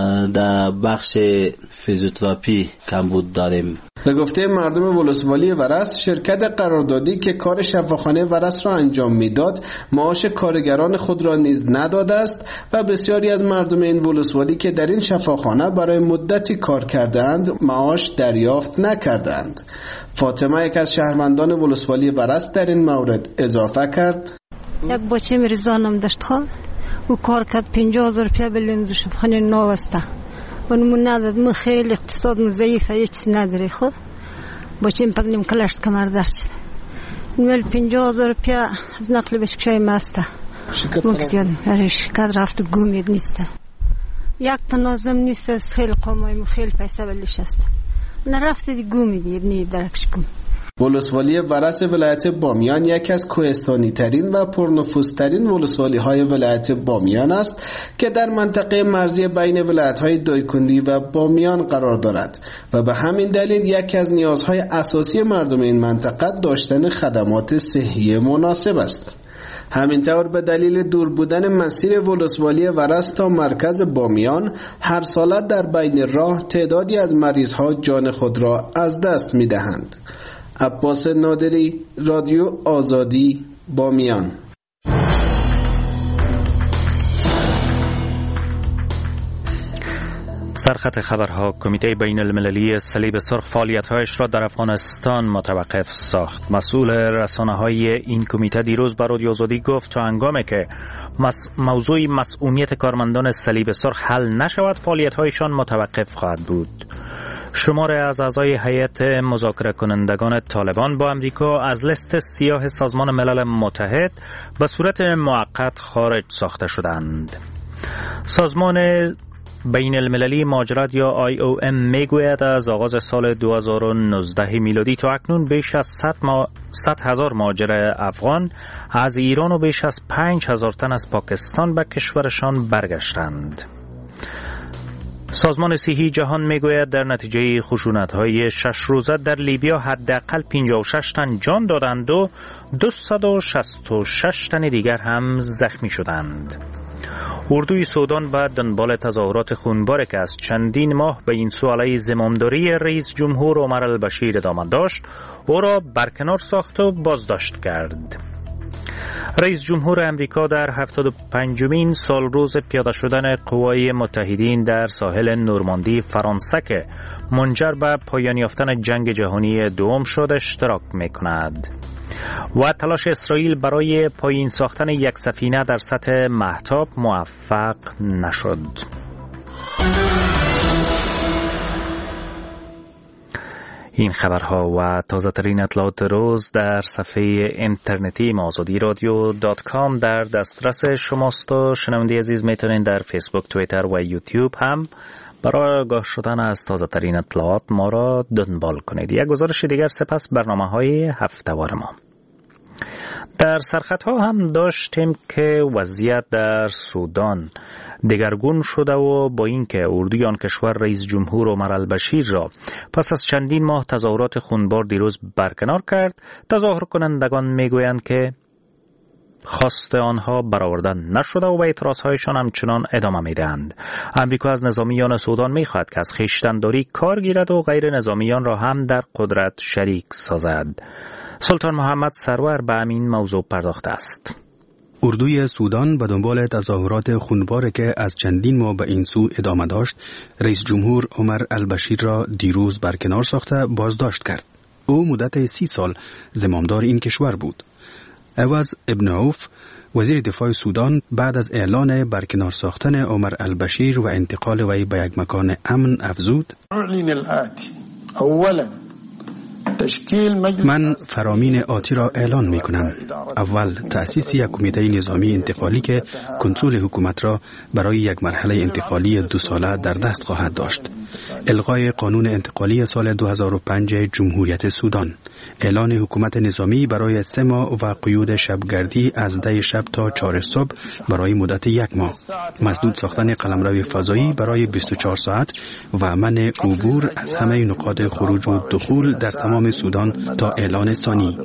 [SPEAKER 22] در بخش فیزیوتراپی کمبود داریم.
[SPEAKER 19] به گفته مردم ولسوالی ورس، شرکت قراردادی که کار شفاخانه ورس را انجام میداد معاش کارگران خود را نیز نداده است و بسیاری از مردم این ولسوالی که در این شفاخانه برای مدتی کار کردند معاش دریافت نکردند. فاطمه، یک از شهروندان ولسوالی ورس، در این مورد اضافه کرد:
[SPEAKER 4] یک بچه میرزانم داشت خواه و کار کرد، پنجاه هزار روپیه بلیم در شفاخانه نوسته و نمون نداد. من خیلی اقتصاد ضعیفه، هیچ چیز نداری. خود بچه پک نیم کلشت کمر درد شد. نمیل پنجاه هزار روپیه از نقل بشکشای مسته مکسیان. اره شکر رفت گومید نیسته. یک تنازم نیست از خیلی قومای خیلی پیسه ولیش است نرفته دی گومی دی ابنی درکش گوم.
[SPEAKER 19] ولسوالی ورس ولایت بامیان یکی از کوهستانی ترین و پرنفوذترین ولسوالی های ولایت بامیان است که در منطقه مرزی بین ولایت های دایکندی و بامیان قرار دارد و به همین دلیل یکی از نیازهای اساسی مردم این منطقه داشتن خدمات صحی مناسب است. همینطور به دلیل دور بودن مسیر ولسوالی ورس تا مرکز بامیان هر ساله در بین راه تعدادی از مریض ها جان خود را از دست می دهند. عباس نادری، رادیو آزادی، بامیان.
[SPEAKER 1] سرخط خبرها. کمیته بین المللی صلیب سرخ فعالیت‌هایش را در افغانستان متوقف ساخت. مسئول رسانه‌های این کمیته دیروز به رادیو آزادی گفت تا هنگامی که موضوع مسئولیت کارمندان صلیب سرخ حل نشود فعالیت‌هایشان متوقف خواهد بود. شماری از اعضای هیئت مذاکره کنندگان طالبان با امریکا از لیست سیاه سازمان ملل متحد به صورت موقت خارج ساخته شدند. سازمان بین المللی مهاجرت یا آی او ام میگوید از آغاز سال دو هزار و نوزده میلادی تا اکنون بیش از صد هزار مهاجر افغان از ایران و بیش از پنج هزار تن از پاکستان به کشورشان برگشتند. سازمان صحی جهان میگوید در نتیجه خشونت‌های شش روزه در لیبیا حداقل پنجاه و شش تن جان دادند و دویست و شصت و شش تن دیگر هم زخمی شدند. اردوی سودان به دنبال تظاهرات خونباری که از چندین ماه به این سو علیه زمامداری رئیس جمهور عمر البشیر ادامه داشت او را برکنار ساخت و بازداشت کرد. رئیس جمهور امریکا در هفتاد و پنجمین سال روز پیاده شدن قوای متحدین در ساحل نورماندی فرانسه که منجر به پایان یافتن جنگ جهانی دوم شد اشتراک می‌کند. و تلاش اسرائیل برای پایین ساختن یک سفینه در سطح مهتاب موفق نشد. این خبرها و تازه ترین اطلاعات روز در صفحه اینترنتی آزادی رادیو دات کام در دسترس شماست و شنونده عزیز میتونین در فیسبوک، توییتر و یوتیوب هم برای آگاه شدن از تازه ترین اطلاعات ما را دنبال کنید. یک گزارش دیگر سپس برنامه های هفته‌وار ما. در سرخط ها هم داشتیم که وضعیت در سودان دگرگون شده و با اینکه اردوی آن کشور رئیس جمهور عمر البشیر را پس از چندین ماه تظاهرات خونبار دیروز برکنار کرد، تظاهر کنندگان میگویند که خواست آنها برآورده نشده و به اعتراضهایشان همچنان ادامه میدهند. امریکا از نظامیان سودان میخواهد که از خویشتن‌داری کار گیرد و غیر نظامیان را هم در قدرت شریک سازد. سلطان محمد سرور به همین موضوع پرداخته است.
[SPEAKER 5] اردوی سودان به دنبال تظاهرات خونباری که از چندین ماه به این سو ادامه داشت، رئیس جمهور عمر البشیر را دیروز برکنار ساخته بازداشت کرد. او مدت سی سال زمامدار این کشور بود. عوض ابن عوف وزیر دفاع سودان بعد از اعلان برکنار ساختن عمر البشیر و انتقال وی به یک مکان امن افزود: من فرامین آتی را اعلان می کنم. اول، تأسیس یک کمیته نظامی انتقالی که کنترل حکومت را برای یک مرحله انتقالی دو ساله در دست خواهد داشت. الغای قانون انتقالی سال دو هزار و پنج جمهوریت سودان. اعلان حکومت نظامی برای سه ماه و قیود شبگردی از ده شب تا چهار صبح برای مدت یک ماه. مسدود ساختن قلمرو فضایی برای بیست و چهار ساعت و منع عبور از همه نقاط خروج و دخول در تمام سودان تا اعلان ثانی.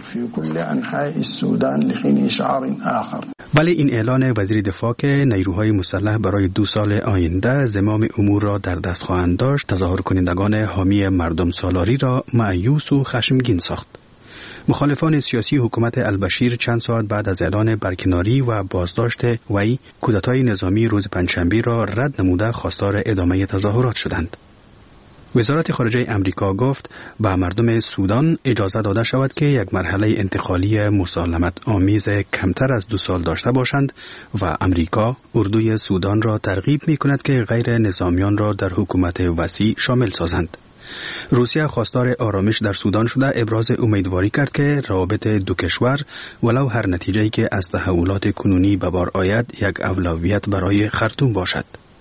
[SPEAKER 5] ولی این اعلان وزیر دفاع که نیروهای مسلح برای دو سال آینده زمام امور را در دست خواهند داشت، تظاهر کنندگان حامی مردم سالاری را مایوس و خشمگین ساخت. مخالفان سیاسی حکومت البشیر چند ساعت بعد از اعلان برکناری و بازداشت وی، کودتای نظامی روز پنجشنبه را رد نموده خواستار ادامه تظاهرات شدند. وزارت خارجه امریکا گفت به مردم سودان اجازه داده شود که یک مرحله انتقالی مسالمت آمیز کمتر از دو سال داشته باشند و امریکا اردوی سودان را ترغیب می کند که غیر نظامیان را در حکومت وسیع شامل سازند. روسیه خواستار آرامش در سودان شده ابراز امیدواری کرد که روابط دو کشور ولو هر نتیجه‌ای که از تحولات کنونی به بار آید یک اولویت برای خرطوم باشد.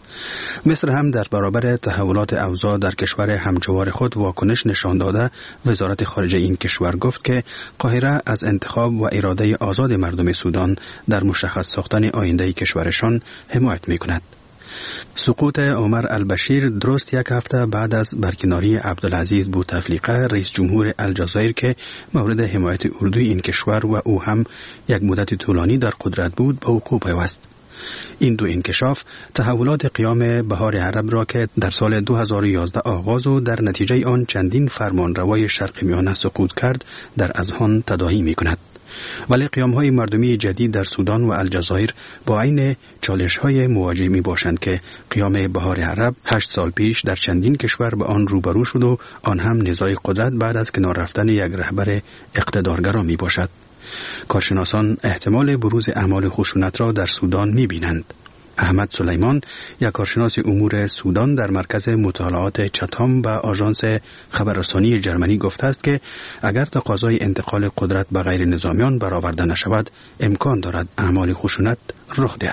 [SPEAKER 5] مصر هم در برابر تحولات اوضاع در کشور همجوار خود واکنش نشان داده. وزارت خارجه این کشور گفت که قاهره از انتخاب و اراده آزاد مردم سودان در مشخص ساختن آینده کشورشان حمایت می‌کند. سقوط عمر البشیر درست یک هفته بعد از برکناری عبدالعزیز بوتفلیقه رئیس جمهور الجزایر که مورد حمایت اردوی این کشور و او هم یک مدت طولانی در قدرت بود به وقوع پیوست. این دو انکشاف تحولات قیام بهار عرب را که در سال دو هزار و یازده آغاز و در نتیجه آن چندین فرمانروای شرق میانه سقوط کرد در اذهان تداعی می کند. ولی قیام‌های مردمی جدید در سودان و الجزایر با عین چالش‌های مواجه می‌باشند که قیام بهار عرب هشت سال پیش در چندین کشور به آن روبرو شد و آن هم نزاع قدرت بعد از کنار رفتن یک رهبر اقتدارگرا می‌باشد. کارشناسان احتمال بروز اعمال خشونت را در سودان می‌بینند. احمد سلیمان، یک کارشناس امور سودان در مرکز مطالعات چتام و آژانس خبررسانی جرمنی گفته است که اگر تقاضای انتقال قدرت به غیر نظامیان برآورده نشود، امکان دارد اعمال خشونت رخ دهد.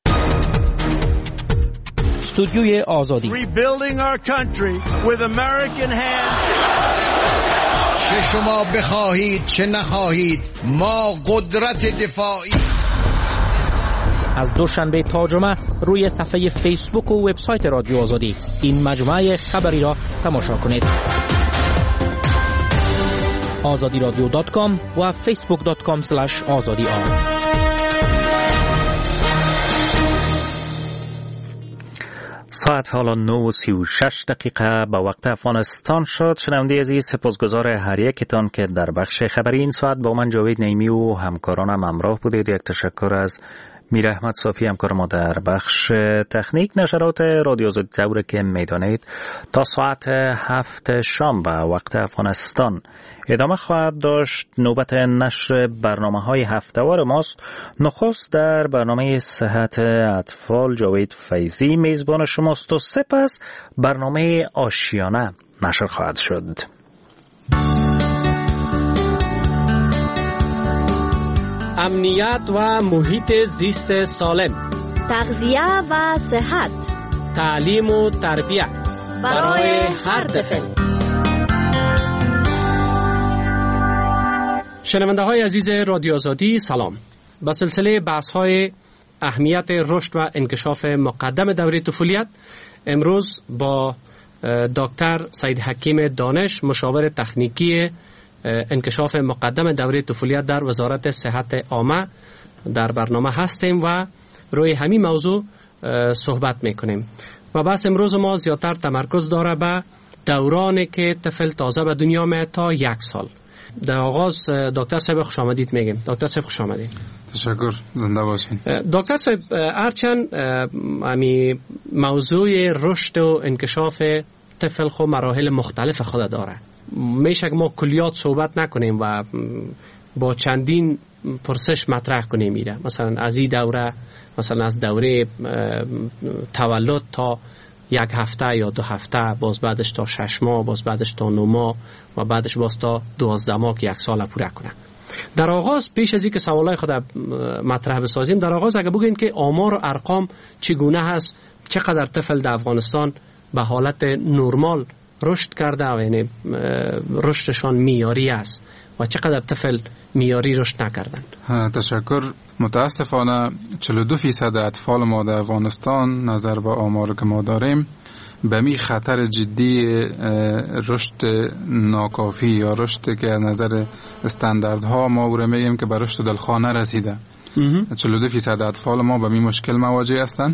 [SPEAKER 6] استودیوی آزادی.
[SPEAKER 7] چه شما بخواهید چه نخواهید، ما قدرت دفاعی.
[SPEAKER 6] از دوشنبه تا جمعه روی صفحه فیسبوک و وبسایت رادیو آزادی این مجموعه خبری را تماشا کنید. آزادی رادیو دات کام و فیسبوک دات کام اسلش آزادی آر.
[SPEAKER 1] ساعت حالا نه و سی و شش دقیقه به وقت افغانستان شد. شنونده عزیز، سپاسگزار هر یکتان که در بخش خبری این ساعت با من جاوید نیمی و همکارانم همراه بودید. یک تشکر از میر احمد صافی همکار ما در بخش تکنیک. نشرات رادیو آزادی دوره که میدانید تا ساعت هفت شام به وقت افغانستان ادامه خواهد داشت. نوبت نشر برنامه های هفته‌وار ماست. نخست در برنامه صحت اطفال جاوید فیضی میزبان شماست و سپس برنامه آشیانه نشر خواهد شد.
[SPEAKER 6] امنیت و محیط زیست سالم،
[SPEAKER 8] تغذیه و صحت،
[SPEAKER 6] تعلیم و تربیت
[SPEAKER 8] برای هر طفل.
[SPEAKER 6] شنونده های عزیز رادیو آزادی سلام. با سلسله بحث های اهمیت رشد و انکشاف مقدم دوره طفولیت امروز با دکتر سید حکیم دانش، مشاور تکنیکی انکشاف مقدم دوره طفولیت در وزارت صحت عامه در برنامه هستیم و روی همین موضوع صحبت میکنیم. و بحث امروز ما زیادتر تمرکز داره به دورانی که طفل تازه به دنیا میاد تا یک سال. در آغاز دکتر صاحب خوش آمدید میگیم. دکتر صاحب خوش آمدید.
[SPEAKER 23] تشکر، زنده باشین.
[SPEAKER 6] دکتر صاحب، هرچند امی موضوع رشد و انکشاف طفل خو مراحل مختلف خود داره، میشه که ما کلیات صحبت نکنیم و با چندین پرسش مطرح کنیم میره. مثلا از این دوره، مثلا از دوره تولد تا یک هفته یا دو هفته، باز بعدش تا شش ماه، باز بعدش تا نه ماه و بعدش باز تا دوازده ماه که یک سال پوره کنه. در آغاز پیش از اینکه سوالای خود مطرح بسازیم، در آغاز اگه بگین که آمار و ارقام چگونه هست، چقدر طفل در افغانستان به حالت نرمال رشد کرده و یعنی رشدشان میاری است و چقدر طفل میاری رشد نکردن؟
[SPEAKER 23] تشکر. متاسفانه چهل و دو فیصد اطفال ما در افغانستان نظر به آمار که ما داریم به می خطر جدی رشد ناکافی یا رشد که از نظر استانداردها ما او را میگیم که به رشد دلخواه نرسیده. چهل و دو فیصد اطفال ما به می مشکل مواجه هستند.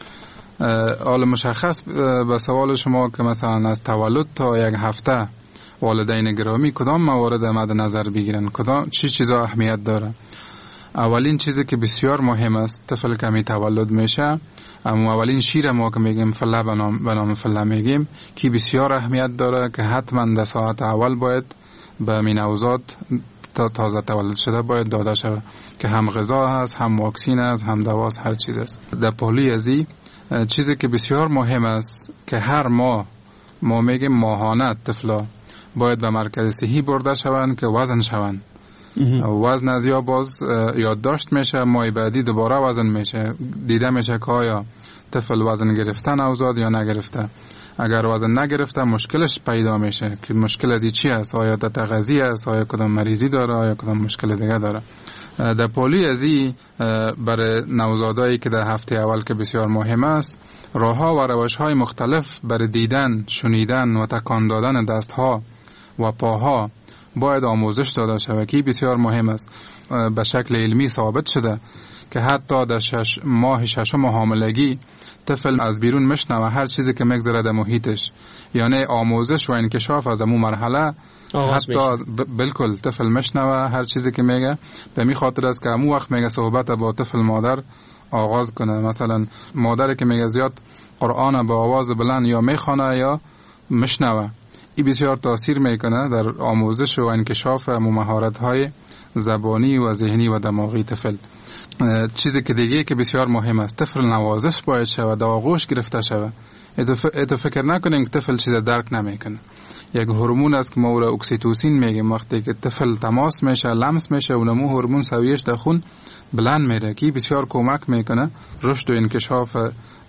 [SPEAKER 23] حال مشخص به سوال شما که مثلا از تولد تا یک هفته والدین گرامی کدام موارد مد نظر بگیرن، کدام چی چیزا اهمیت داره؟ اولین چیزی که بسیار مهم است، طفل که می تولد میشه، اما اولین شیر ما که میگیم فله به نام فله میگیم که بسیار اهمیت داره که حتما در ساعت اول باید به می نوزاد تا تازه تولد شده باید داده شود که هم غذا هست، هم واکسین هست، هم دوا هست، هر چیز است. در پهلوی ازی چیزی که بسیار مهم است که هر ماه ما میگیم ماهانه طفلا باید به مرکز صحی برده شوند که وزن شوند. وزن از یا باز یادداشت میشه، ماه بعدی دوباره وزن میشه، دیده میشه که آیا طفل وزن گرفته نوزاد یا نگرفته. اگر وزن نگرفته مشکلش پیدا میشه که مشکل از چی است؟ آیا تغذیه است؟ آیا کدام مریضی داره؟ آیا کدام مشکل دیگه داره؟ در پولیو ازی برای نوزادایی که در هفته اول که بسیار مهم است، راهها و روش‌های مختلف برای دیدن، شنیدن و تکان دادن دستها و پاها باید آموزش داده شود که بسیار مهم است. به شکل علمی ثابت شده که حتی در شش ماه ششم حاملگی طفل از بیرون میشنوه هر چیزی که میگذره در محیطش، یعنی آموزش و انکشاف از امون مرحله حتی بالکل طفل میشنوه هر چیزی که میگه. به می خاطر است که امون وقت میگه صحبت با طفل مادر آغاز کنه. مثلا مادری که میگه زیاد قرآن با آواز بلند یا میخونه یا میشنوه، این بسیار تاثیر میکنه در آموزش و انکشاف مهارت‌های زبانی و ذهنی و دماغی طفل. چیزی که دیگه که بسیار مهم است، طفل نوازش باید شود، در آغوش گرفته شود. اتو فکر نکنیم که طفل چیز درک نمیکنه. یک هورمون است که ما او را اکسیتوسین میگیم. وقتی که طفل تماس میشه، لمس میشه، اونمو هورمون سویش در خون بلند میره که بسیار کمک میکنه رشد و انکشاف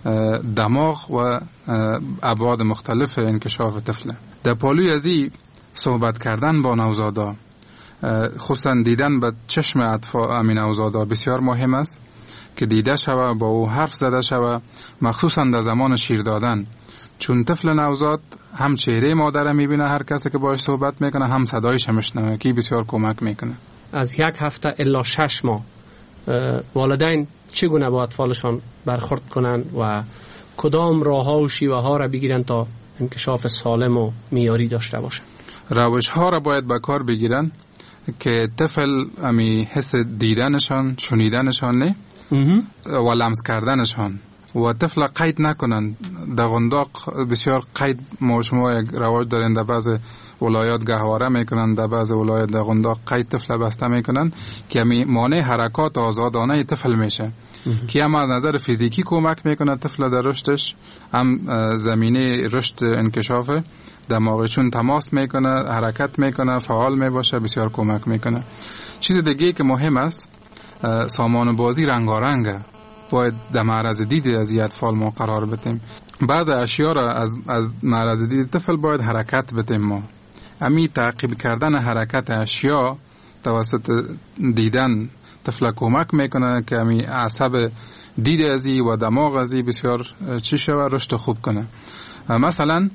[SPEAKER 23] دماغ و ابعاد مختلف انکشاف طفل. در پالوی ازی صحبت کردن با نوزادا، خصوصا دیدن به چشم اطفال امین نوزادا بسیار مهم است که دیده شوه، با او حرف زده شوه، مخصوصا در زمان شیر دادن، چون طفل نوزاد هم چهره مادر میبینه هر کسی که باهاش صحبت میکنه، هم صدایش میشنوه که بسیار کمک میکنه.
[SPEAKER 6] از یک هفته الا شش ماه والدین چگونه با اطفالشان برخورد کنند و کدام راه‌ها و شیوه‌ها را بگیرند تا انکشاف سالم و معیاری داشته باشند؟
[SPEAKER 23] روش‌ها را باید به کار بگیرن که طفل امی حس دیدنشان، شنیدنشان نه و لمس کردنشان و طفل قید نکنن. در غنداق بسیار قید ما شما یک رواج دارین، در بعض ولایات گهواره میکنن، در بعض ولایات در غنداق قید طفل بسته میکنن که می مانع حرکات آزادانه طفل میشه که هم از نظر فیزیکی کمک میکنه طفل در رشدش، هم زمینه رشد انکشاف دماغی، چون تماس میکنه، حرکت میکنه، فعال میباشه، بسیار کمک میکنه. چیز دیگه که مهم است، سامان بازی رنگارنگه، باید در معرض دید از اطفال ما قرار بدیم. بعض اشیا را از از معرض دید طفل باید حرکت بدیم. ما امی تعقیب کردن حرکت اشیا توسط دیدن طفل کمک میکنه که امی عصب دید ازی و دماغ ازی بسیار چی شوه، رشد خوب کنه. مثلا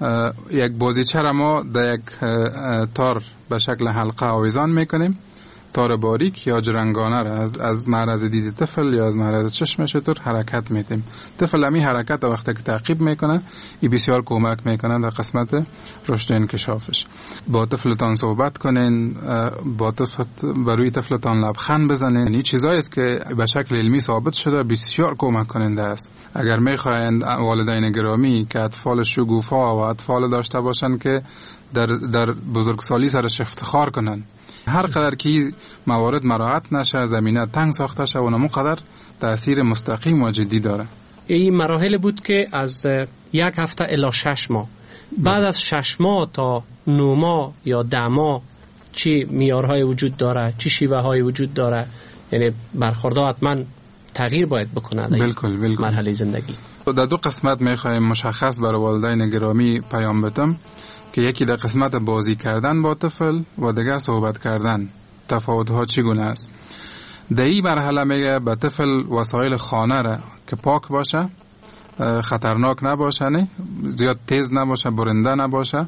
[SPEAKER 23] یک بازیچه را ما در یک تار به شکل حلقه آویزان میکنیم، تار باریک یا جرنگانه را از از معرض دید طفل یا از معرض چشمش طور حرکت میدیم. طفل امی حرکت وقتی که تعقیب میکنه، این بسیار کمک میکنه در قسمت رشد انکشافش. با طفلتان صحبت کنین، با طفل بروی طفلتان لبخند بزنین. این چیزایی است که به شکل علمی ثابت شده بسیار کمک کننده است. اگر میخواین والدین گرامی که اطفال شگوفا و اطفال داشته باشن که در در بزرگسالی سرش افتخار کنن، هر قدر که موارد مراعات نشه، زمینه تنگ ساخته شه، اونمو قدر تأثیر مستقیم و جدی داره.
[SPEAKER 6] این مراحل بود که از یک هفته الی شش ماه. بعد از شش ماه تا نه ماه یا ده ماه چی معیارهای وجود داره، چی شیوه های وجود داره؟ یعنی برخوردها حتما تغییر باید بکنه در
[SPEAKER 23] بالکل بالکل
[SPEAKER 6] مرحله زندگی.
[SPEAKER 23] در دو قسمت میخوایم مشخص برای والدین گرامی پیام بدم که یکی در قسمت بازی کردن با طفل و دیگه صحبت کردن. تفاوت‌ها چگونه است؟ در این مرحله میگه به طفل وسایل خانه را که پاک باشه، خطرناک نباشه، نه زیاد تیز نباشه، برنده نباشه،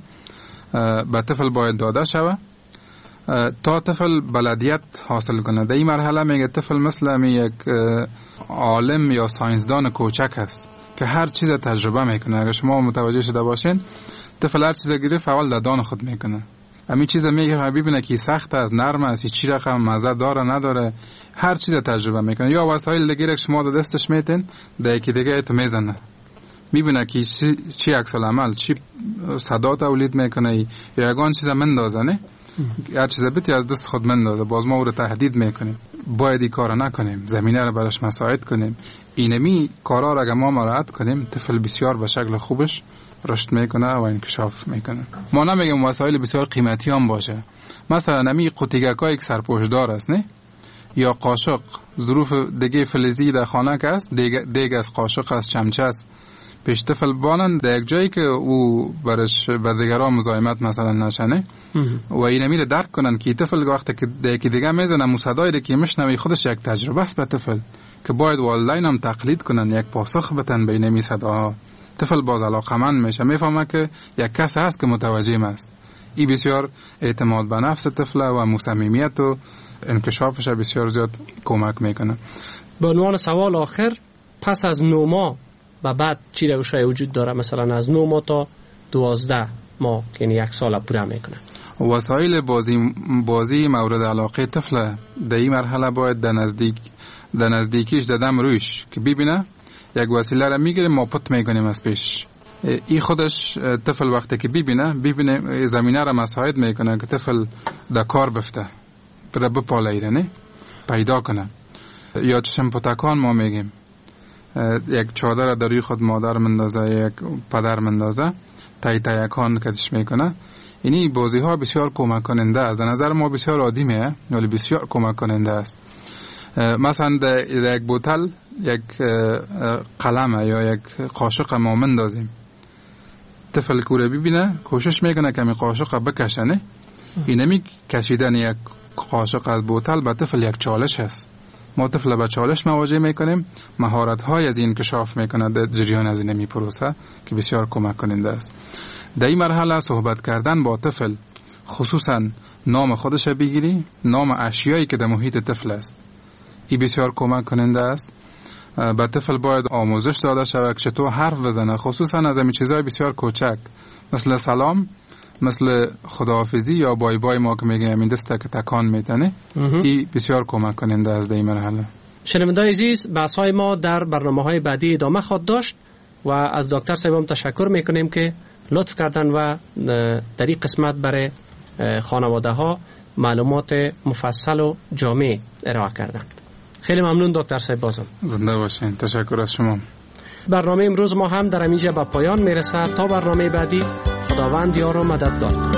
[SPEAKER 23] به طفل باید داده شوه تا طفل بلدیت حاصل کنه. در این مرحله میگه طفل مثل یک عالم یا ساینسدان کوچک است که هر چیز تجربه میکنه. اگر شما متوجه شده باشین، طفل هر چیز گرفت اول در دان خود میکنه. امی چیز میگه ببینه که سخت است، نرم است، چی رقم مزه داره نداره، هر چیز تجربه میکنه. یا وسایل دیگه شما در دستش میتین، در یکی دیگه تو میزنه، میبینه که چی عکس العمل، چی صدا تولید میکنه، یا یگان چیز مندازه، نه هر چیز بیتی از دست خود مندازه. باز ما او رو تهدید میکنیم، باید این کار نکنیم، زمینه رو براش مساعد کنیم. اینمی کارا رو اگه ما مراعات کنیم، طفل بسیار به شکل خوبش رشد میکنه و انکشاف میکنه. ما نمیگیم وسایل بسیار قیمتی هم باشه. مثلا نمی قوطیگکای یک سرپوشدار است، نه یا قاشق، ظروف دیگه فلزی در خانه که است، دیگه, دیگه است، قاشق است، چمچه است، پیش طفل بانن در یک جایی که او برش بر دیگران مزاحمت مثلا نشنه و این میره درک کنن که طفل وقتی که دیگه دیگه میزنه مصدای که میشنوی خودش یک تجربه است به طفل که باید والدین هم تقلید کنن، یک پاسخ بدن به این صداها. طفل باز علاقمند میشه، میفهمه که یک کس هست که متوجه است. این بسیار اعتماد به نفس طفل و مصممیت و انکشافش بسیار زیاد کمک میکنه.
[SPEAKER 6] به عنوان سوال آخر، پس از نو ماه و بعد چی روشای وجود داره؟ مثلا از نو ماه تا دوازده ماه، یعنی یک سال پوره میکنه.
[SPEAKER 23] وسایل بازی بازی مورد علاقه طفل در این مرحله باید در نزدیک در نزدیکیش دادم رویش که ببینه یک وسیله را میگیره ما پت میکنیم از پیش. این خودش طفل وقتی که ببینه ببینه زمینه را مساعد میکنه که طفل در کار بفته، بره بپالیده، نه پیدا کنه. یا چشم پتکان ما میگیم، یک چادر در روی خود مادر مندازه، یک پدر مندازه، تای تایکان کدش میکنه. اینی بازی ها بسیار کمک کننده است. در نظر ما بسیار عادیه ولی بسیار کمک کننده است. مثلا در یک بوتل یک قلم یا یک قاشق ما مندازیم، طفل کوره ببینه کوشش میکنه که می قاشق بکشنه. این نمی کشیدن یک قاشق از بوتل به طفل یک چالش است. ما طفل به چالش مواجه میکنیم، مهارت های از این انکشاف میکنه در جریان از این پروسه که بسیار کمک کننده است. در این مرحله صحبت کردن با طفل، خصوصا نام خودش بگیری، نام اشیایی که در محیط طفل است، این بسیار کمک کننده است. به طفل باید آموزش داده شود که چطور حرف بزنه، خصوصا از این چیزهای بسیار کوچک مثل سلام، مثل خداحافظی یا بای بای ما که میگیم این دسته که تکان میتنه. این بسیار کمک کننده است در این مرحله.
[SPEAKER 6] شنوندگان عزیز، بحث‌های ما در برنامه‌های بعدی ادامه خواهد داشت و از دکتر صاحب تشکر میکنیم که لطف کردن و در این قسمت برای خانواده ها معلومات مفصل و جامع ارائه کردن. خیلی ممنون دکتر صاحب. بازم
[SPEAKER 23] زنده باشین. تشکر از شما.
[SPEAKER 6] برنامه امروز ما هم در اینجا به پایان میرسه. تا برنامه بعدی، خداوند یار و مددگار.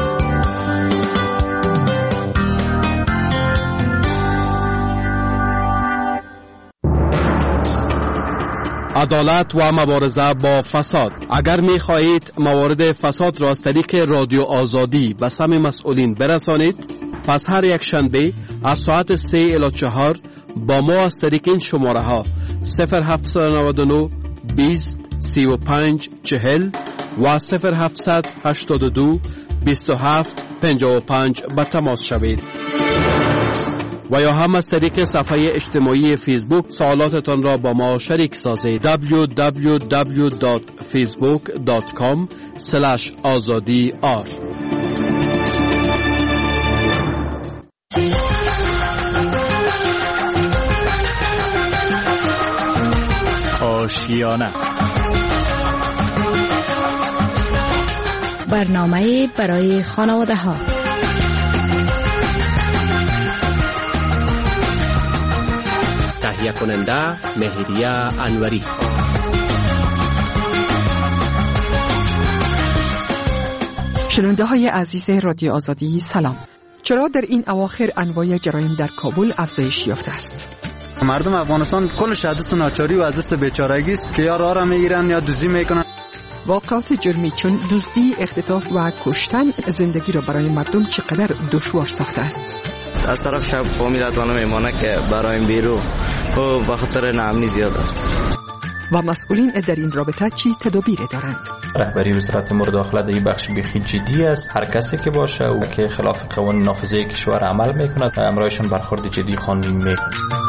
[SPEAKER 2] عدالت و مبارزه با فساد. اگر می خواهید موارد فساد را از طریق رادیو آزادی به سمع مسئولین برسانید، پس هر یک شنبه از ساعت سه الی چهار با ما از طریق این شماره ها صفر هفت نه نه بیست سی و پنج چهل و صفر هفت هشت دو بیست و هفت پنجاه و پنج به تماس شوید. و یا هم از طریق صفحه اجتماعی فیسبوک سوالاتتان را با ما شریک سازید. دبلیو دبلیو دبلیو دات فیسبوک دات کام اسلش آزادی آر.
[SPEAKER 1] آشیانه،
[SPEAKER 9] برنامه برای خانواده ها.
[SPEAKER 6] تهیه کننده مهریه انوری.
[SPEAKER 11] شنونده های عزیز رادیو آزادی سلام. چرا در این اواخر انواع جرایم در کابل افزایش یافته است؟
[SPEAKER 24] مردم افغانستان کلش از دست ناچاری و از دست بیچارگی است که یا راه را میگیرن یا دزدی میکنن.
[SPEAKER 11] واقعات جرمی چون دزدی، اختطاف و کشتن زندگی را برای مردم چقدر دشوار ساخته است.
[SPEAKER 25] از طرف شب فامیلت آنها میمانه که برای بیرو و به خاطر ناامنی زیاد است.
[SPEAKER 11] و مسئولین در این رابطه چی تدابیر دارند؟
[SPEAKER 26] رهبری وزارت امور داخله در این بخش بخی جدی است. هر کسی که باشه و که خلاف قوانین نافذه کشور عمل میکنه امرایشان برخورد جدی قانونی میکنه.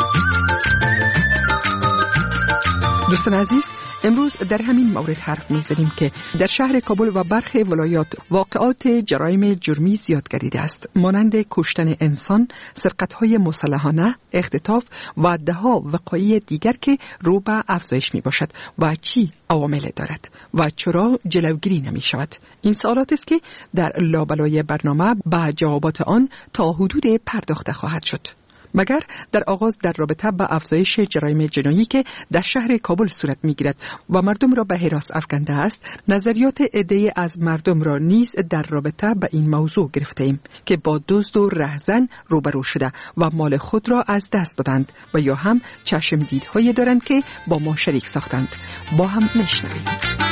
[SPEAKER 11] دوستان عزیز، امروز در همین مورد حرف میزنیم که در شهر کابل و برخی ولایات واقعات جرایم جرمی زیاد گردیده است، مانند کشتن انسان، سرقت‌های مسلحانه، اختطاف و ده‌ها وقایع دیگر که رو به افزایش می باشد و چی عوامل دارد و چرا جلوگیری نمی شود. این سوالات است که در لابلای برنامه با جوابات آن تا حدود پرداخته خواهد شد. مگر در آغاز در رابطه با افزایش جرایم جنایی که در شهر کابل صورت می‌گیرد و مردم را به هراس افکنده است، نظریات عده‌ای از مردم را نیز در رابطه با این موضوع گرفته‌ایم که با دزد و رهزن روبرو شده و مال خود را از دست دادند و یا هم چشم دیدهایی دارند که با ما شریک ساختند. با هم نشنویم.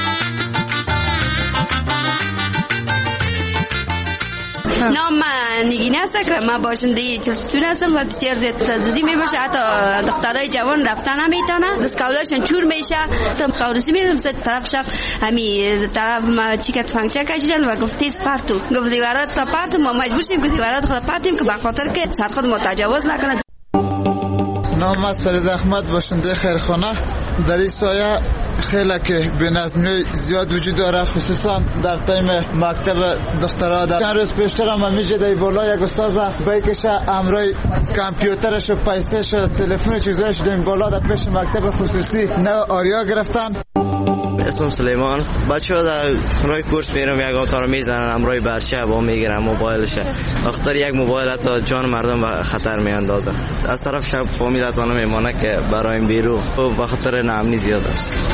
[SPEAKER 3] نام من نگینه است که من باشنده تلویزیون هستم و بسیار زیاد تدزدی می باشه. حتی دخترای جوان رفتن نمیتونن، دستکولاشون چور میشه. تم خورسی میرم سه طرف شب همی طرف ما چیکت فانکشن کشیدن و گفتی سپارتو گفت دیوارات تا پارت ما مجبور شیم که دیوارات خود پارتیم که به خاطر که سر خود ما تجاوز نکنه.
[SPEAKER 10] نام از فرید احمد باشنده خیرخانه. در این سایه خیلی که بی‌نظمی زیاد وجود داره، خصوصا در تایم مکتب دخترها. در چند روز پیشتر هم همیشه در بالا یک استاد بایکش امرای کامپیوترش و پیسهش و تلفن چیزایش در بالا در پیش مکتب خصوصی نه آریا گرفتن.
[SPEAKER 25] اسمم سلیمان. بچه‌ها در خونه کورس میرم، یک آتارو میزنن، امرای برچه با میگیرن موبایلشه. اختر یک موبایل حتی جان مردم به خطر میاندازه. از طرف شب فامیلتون میمونه که برای بیرو و به خاطر ناامنی زیاد است.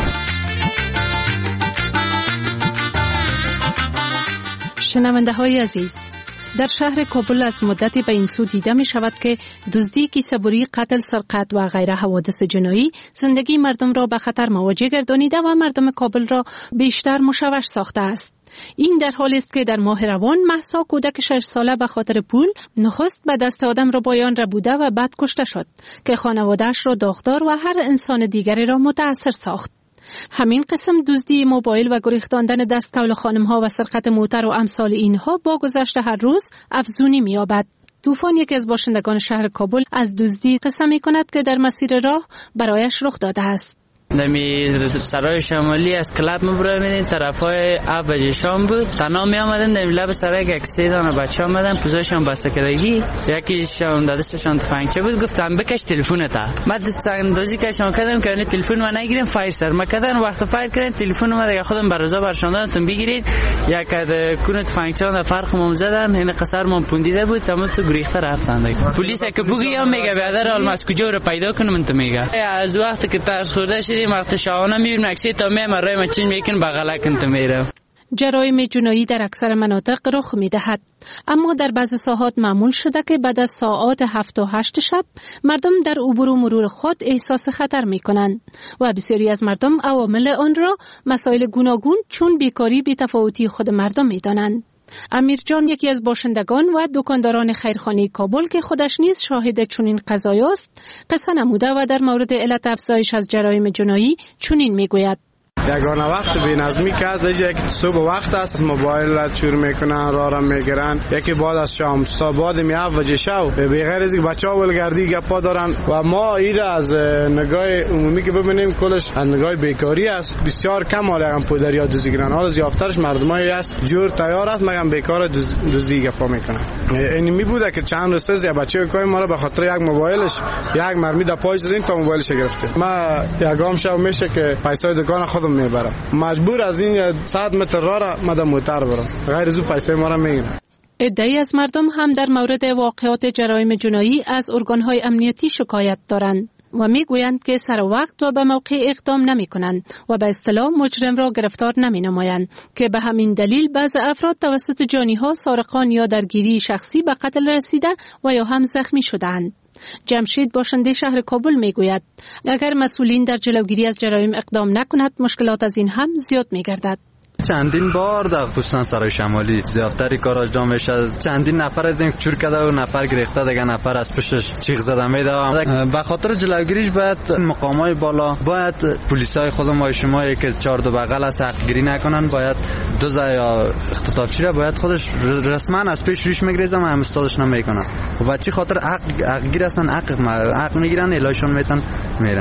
[SPEAKER 9] شنونده های عزیز، در شهر کابل از مدتی به این سو دیده می شود که دزدی، کیسه‌بری، قتل، سرقت و غیره حوادث جنایی زندگی مردم را به خطر مواجه گردانیده و مردم کابل را بیشتر مشوش ساخته است. این در حالی است که در ماه روان مهسا کودک شش ساله به خاطر پول نخست به دست آدم را بایان را بوده و بعد کشته شد که خانواده‌اش را داغدار و هر انسان دیگری را متأثر ساخت. همین قسم دزدی موبایل و گریختاندن دستکول خانم‌ها و سرقت موتر و امثال اینها با گذشت هر روز افزونی می‌یابد. طوفان، یکی از باشندگان شهر کابل، از دزدی قصه می‌کند که در مسیر راه برایش رخ داده است.
[SPEAKER 12] نمی سرای شمالی از کلاب مبرای میدین طرفای آب بجه شام بود. تنها می آمدن در لب سرای یک سه دانه بچه آمدن، پوزشان بسته کردگی، یکی شام دادستشان تفنگچه بود. گفتم بکش تلفونت. من اندازی کشم کردم که تلفن من نگیرم، فایر سر ما کردن. وقت فایر کردن تلفن ما دیگه خودم برازا برشاندن تون بگیرید. یک از کون تفنگچه اون فرق مم زدن، این قصر مم پوندیده بود، تمام تو گریخته رفتن. پلیس که بگی میگه برادر آلماس کجا رو پیدا کنم انت میگه. از وقتی که ترس خورده شدیم وقت شاهانه میبینم اکسی تا می مرای مچین میکن بغلک انت میره.
[SPEAKER 9] جرایم جنایی در اکثر مناطق رخ میدهد، اما در بعض ساحات معمول شده که بعد از ساعات هفت و هشت شب مردم در عبور و مرور خود احساس خطر میکنند و بسیاری از مردم عوامل آن را مسائل گوناگون چون بیکاری، بی‌تفاوتی خود مردم میدانند. امیر جان، یکی از باشندگان و دکانداران خیرخانه کابل که خودش نیز شاهد چنین قضایی است، قصه نموده و در مورد علت افزایش از جرایم جنایی چنین میگوید:
[SPEAKER 10] یگانه وقت بی‌نظمی که از یک صبح وقت است موبایل را چور میکنن، راه را میگیرن، یکی بعد از شام بعد میاف وجه شو به غیر از اینکه بچه‌ها ولگردی گپا دارن و ما این از نگاه عمومی که ببینیم کلش از نگاه بیکاری است. بسیار کم حال هم پودر یا دزدی کنن، حالا زیافترش مردمایی است جور تیار است مگم بیکار دزدی گپا میکنن. این می بوده که چند روز از بچه‌ها کوی ما را به خاطر یک موبایلش یک مرمی در پای زدیم تا موبایلش گرفته. ما یگام شو میشه که پیسای دکان خودم میبرم، مجبور از این صد متر راه را مدام موتر برم، غیر از اون پیسه ما را میگیرن.
[SPEAKER 9] عده‌ای از مردم هم در مورد واقعات جرایم جنایی از ارگان‌های امنیتی شکایت دارند و میگویند که سر وقت و به موقع اقدام نمی کنند و به اصطلاح مجرم را گرفتار نمی نمایند که به همین دلیل بعض افراد توسط جانی‌ها، سارقان یا درگیری شخصی به قتل رسیده و یا هم زخمی شدند. جمشید، باشنده شهر کابل، میگوید اگر مسئولین در جلوگیری از جرایم اقدام نکند مشکلات از این هم زیاد میگردد.
[SPEAKER 24] چندین بار در خصوصا سرای شمالی زیافتری کار انجام میشه. چندین نفر دیدیم چور کرده و نفر گرفته، دیگه نفر از پشتش چیغ زده میده. به خاطر جلوگیریش باید مقامای بالا، باید پلیسای خودم و شما که چهار دو بغل از حق گیری نکنن، باید دزد یا اختطافچی را باید خودش رسما از پیش ریش میگریزه و هم استادش نمیکنه. و چی خاطر حق حق گیر هستن، حق حق میگیرن، الهشون میتن میرن.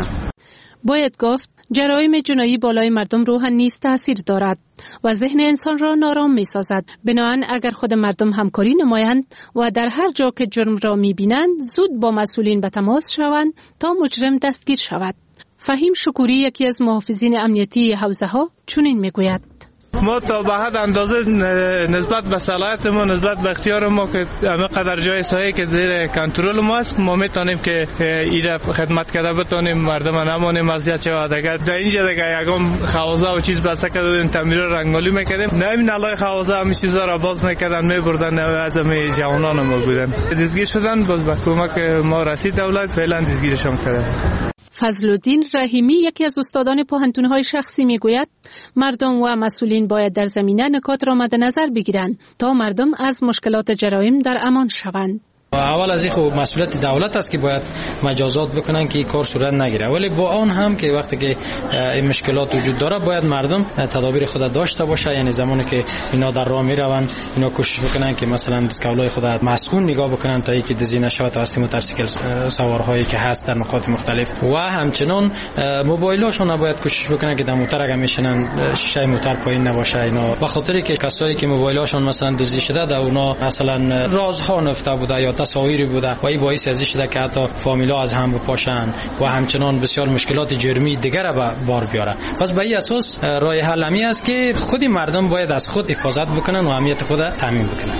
[SPEAKER 9] باید گفت جرایم جنایی بالای مردم روح نیز تأثیر دارد و ذهن انسان را نارام می سازد. بنابراین اگر خود مردم همکاری نمایند و در هر جا که جرم را می بینند زود با مسئولین به تماس شوند تا مجرم دستگیر شود. فهیم شکوری، یکی از محافظین امنیتی حوزه ها، چنین می گوید:
[SPEAKER 10] ما تا به حد اندازه نسبت به صلاحیت ما، نسبت به اختیار ما که همه قدر جای سایه که زیر کنترل ما است، ما میتونیم که ایره خدمت کرده بتونیم مردم نمانیم اذیت شود. اگر در اینجا دیگه یگام خوازه و چیز بسته کردن تعمیر رنگالی میکردیم، نه نلای خوازه همه چیزا را باز میکردن میبردن از همه جوانان ما بودن دزگیر شدن. باز به کمک ما رسید دولت فعلا دزگیرشون کرده.
[SPEAKER 9] فضلالدین رحیمی یکی از استادان پوهنتون‌های شخصی میگوید مردم و مسئولین باید در زمینه نکات را مد نظر بگیرند تا مردم از مشکلات جرایم در امان شوند.
[SPEAKER 24] اول از این خب مسئولیت دولت است که باید مجازات بکنن که این کار صورت نگیره، ولی با آن هم که وقتی که این مشکلات وجود داره باید مردم تدابیر خود داشته باشه. یعنی زمانی که اینا در راه میروند اینا کوشش بکنن که مثلا دستکولای خود مسکون نگاه بکنن تا اینکه دزدی نشود توسط موتورسیکل سوارهایی که هست در نقاط مختلف، و همچنین موبایلاشون نباید کوشش بکنن که در موتور اگه میشنن شیشه موتور پایین نباشه. اینا به خاطری که کسایی که موبایلاشون مثلا دزدی شده در اونا مثلا رازها نفته بوده یا تصاویری بوده و این باعث ازی شده که حتی فامیلا از هم بپاشن و همچنان بسیار مشکلات جرمی دیگر را به بار بیاره. پس به این اساس راه حل همی است که خود مردم باید از خود حفاظت بکنن و امنیت خود تامین بکنن.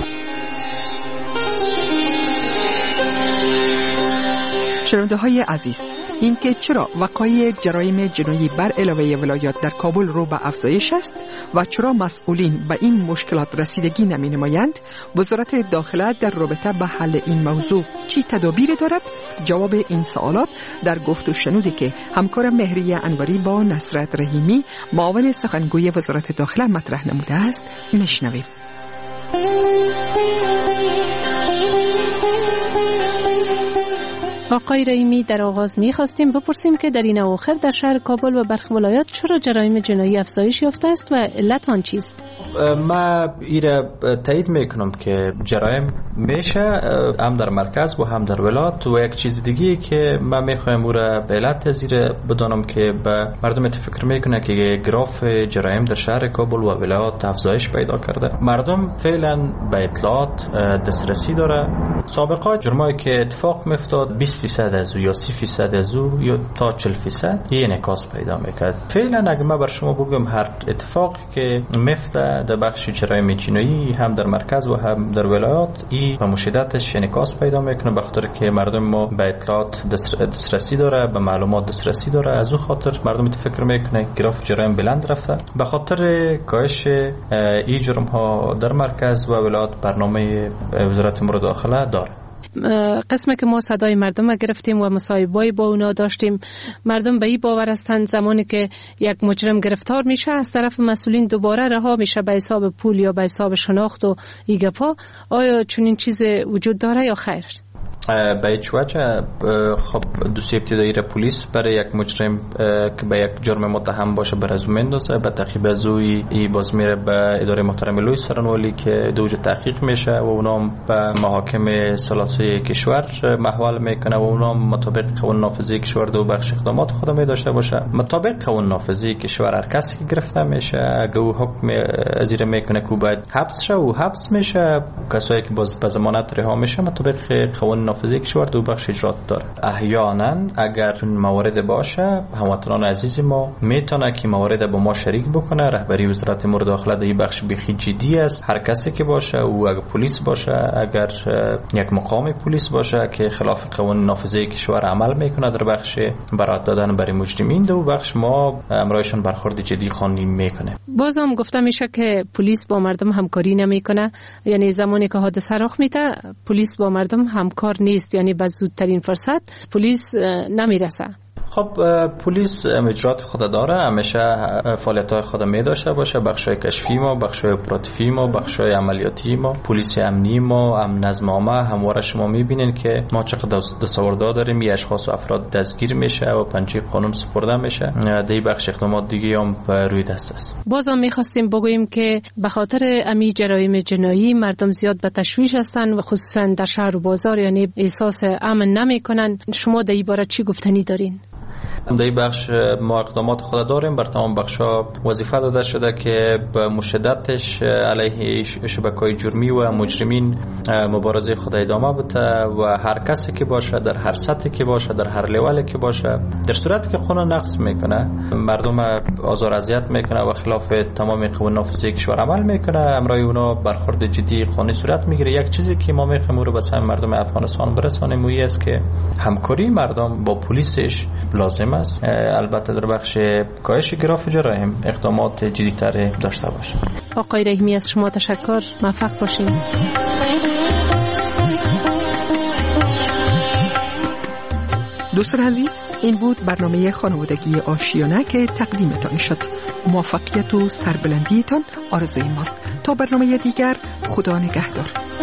[SPEAKER 11] شنونده های عزیز، این که چرا وقایع جرایم جنایی بر علاوه ولایات در کابل رو به افزایش است و چرا مسئولین به این مشکلات رسیدگی نمی نمایند، وزارت داخله در رابطه به حل این موضوع چی تدابیر دارد؟ جواب این سوالات در گفت و شنودی که همکار مهریه انوری با نصرت رحیمی معاون سخنگوی وزارت داخله مطرح نموده است میشنویم.
[SPEAKER 9] آقای رحیمی، در آغاز می خواستیم بپرسیم که در این اواخر در شهر کابل و برخی ولایات چرا جرایم جنایی افزایش یافته است و علت آن چیست؟
[SPEAKER 26] ما ایره تایید میکنم که جرایم میشه هم در مرکز و هم در ولایات، و یک چیز دیگه که من میخوایم او را به علت زیر بدانم که به مردم فکر میکنه که گراف جرایم در شهر کابل و ولایات افزایش پیدا کرده. مردم فعلا به اطلاعات دسترسی داره. سابقا جرمایی که اتفاق میافتاد بیست فیصد از او یا سی فیصد از او یا تا چهل فیصد یه انعکاس پیدا میکرد. فعلا اگه من بر شما بگم هر اتفاقی که میفته در بخش جرایم جنایی هم در مرکز و هم در ولایات ای و مشدتش انعکاس پیدا میکنه، به خاطر که مردم ما به اطلاعات دسترسی داره، به معلومات دسترسی داره. از اون خاطر مردم فکر میکنه گراف جرایم بلند رفته. به خاطر کاهش این جرم ها در مرکز و ولایات برنامه وزارت امور داخله داره.
[SPEAKER 9] قسمی که ما صدای مردم گرفتیم و مصاحبه‌ای با اونا داشتیم، مردم به این باور هستند زمانی که یک مجرم گرفتار میشه از طرف مسئولین دوباره رها میشه به حساب پول یا به حساب شناخت و ایگپا. آیا چنین چیز وجود داره یا خیر؟
[SPEAKER 26] به هیچ وجه. خب دوسیه ابتدایی را پلیس برای یک مجرم که به یک جرم متهم باشه بر از مندازه، به تعقیب از اوی ای باز میره به اداره محترم لوی سرانوالی که دوجه تحقیق میشه و اونا به محاکم ثلاثه کشور محول میکنه و اونا مطابق قانون نافذی کشور دو بخش اقدامات خود می داشته باشه. مطابق قانون نافذی کشور هر کسی که گرفته میشه اگه او حکم ازیر میکنه که باید حبس شه و حبس میشه. کسایی که باز به ضمانت رها میشه مطابق قانون نافذی کشور دو بخش اجرات داره. احیانا اگر موارد باشه هموطنان عزیز ما میتونه که موارد با ما شریک بکنه. رهبری وزارت امور داخله در این بخش بخی جدی است. هر کسی که باشه او اگر پلیس باشه، اگر یک مقام پلیس باشه که خلاف قانون نافذی کشور عمل میکنه در بخش برات دادن برای مجرمین، دو بخش ما امرایشان برخورد جدی خوانی میکنه.
[SPEAKER 9] بازم گفته میشه که پلیس با مردم همکاری نمیکنه، یعنی زمانی که حادثه رخ میده پلیس با مردم همکار نیست، یعنی به زودترین فرصت پلیس نمیرسه.
[SPEAKER 26] خب پلیس اجرات خود داره، همیشه فعالیت‌های خود می داشته باشه. بخشای کشفی ما، بخشای اپراتیوی ما، بخشای عملیاتی ما، پلیس امنی ما، امن نظم عامه همواره شما می‌بینین که ما چقدر دستاوردها داریم. یه اشخاص و افراد دستگیر میشه و پنجه قانون سپرده میشه. در بخش اقدامات دیگه هم روی دست است.
[SPEAKER 9] بازم می‌خواستیم بگوییم که به خاطر امی جرایم جنایی مردم زیاد به تشویش هستن و خصوصا در شهر و بازار، یعنی احساس امن نمی‌کنن. شما در این باره چی گفتنی دارین؟
[SPEAKER 26] در این بخش ما اقدامات خود داریم، بر تمام بخش‌ها وظیفه داده شده که به مشدتش علیه شبکه‌های جرمی و مجرمین مبارزه خود ادامه بده و هر کسی که باشه در هر سطحی که باشه در هر لولی که باشه در صورتی که قانون نقض میکنه، مردم آزار اذیت میکنه و خلاف تمام قوانین نافذه کشور عمل میکنه، امرای اونا برخورد جدی قانونی صورت میگیره. یک چیزی که ما میخوایم رو به سهم مردم افغانستان برسانیم و است که همکاری مردم با پلیسش لازم است. البته در بخش کاهش گراف جرایم اقدامات جدی‌تر داشته باشه.
[SPEAKER 9] آقای رحیمی از شما تشکر، موفق باشید.
[SPEAKER 11] دوستان عزیز، این بود برنامه خانوادگی آشیانه که تقدیمتان شد. موفقیت و سربلندیتان آرزوی ماست. تا برنامه دیگر، خدا نگهدار.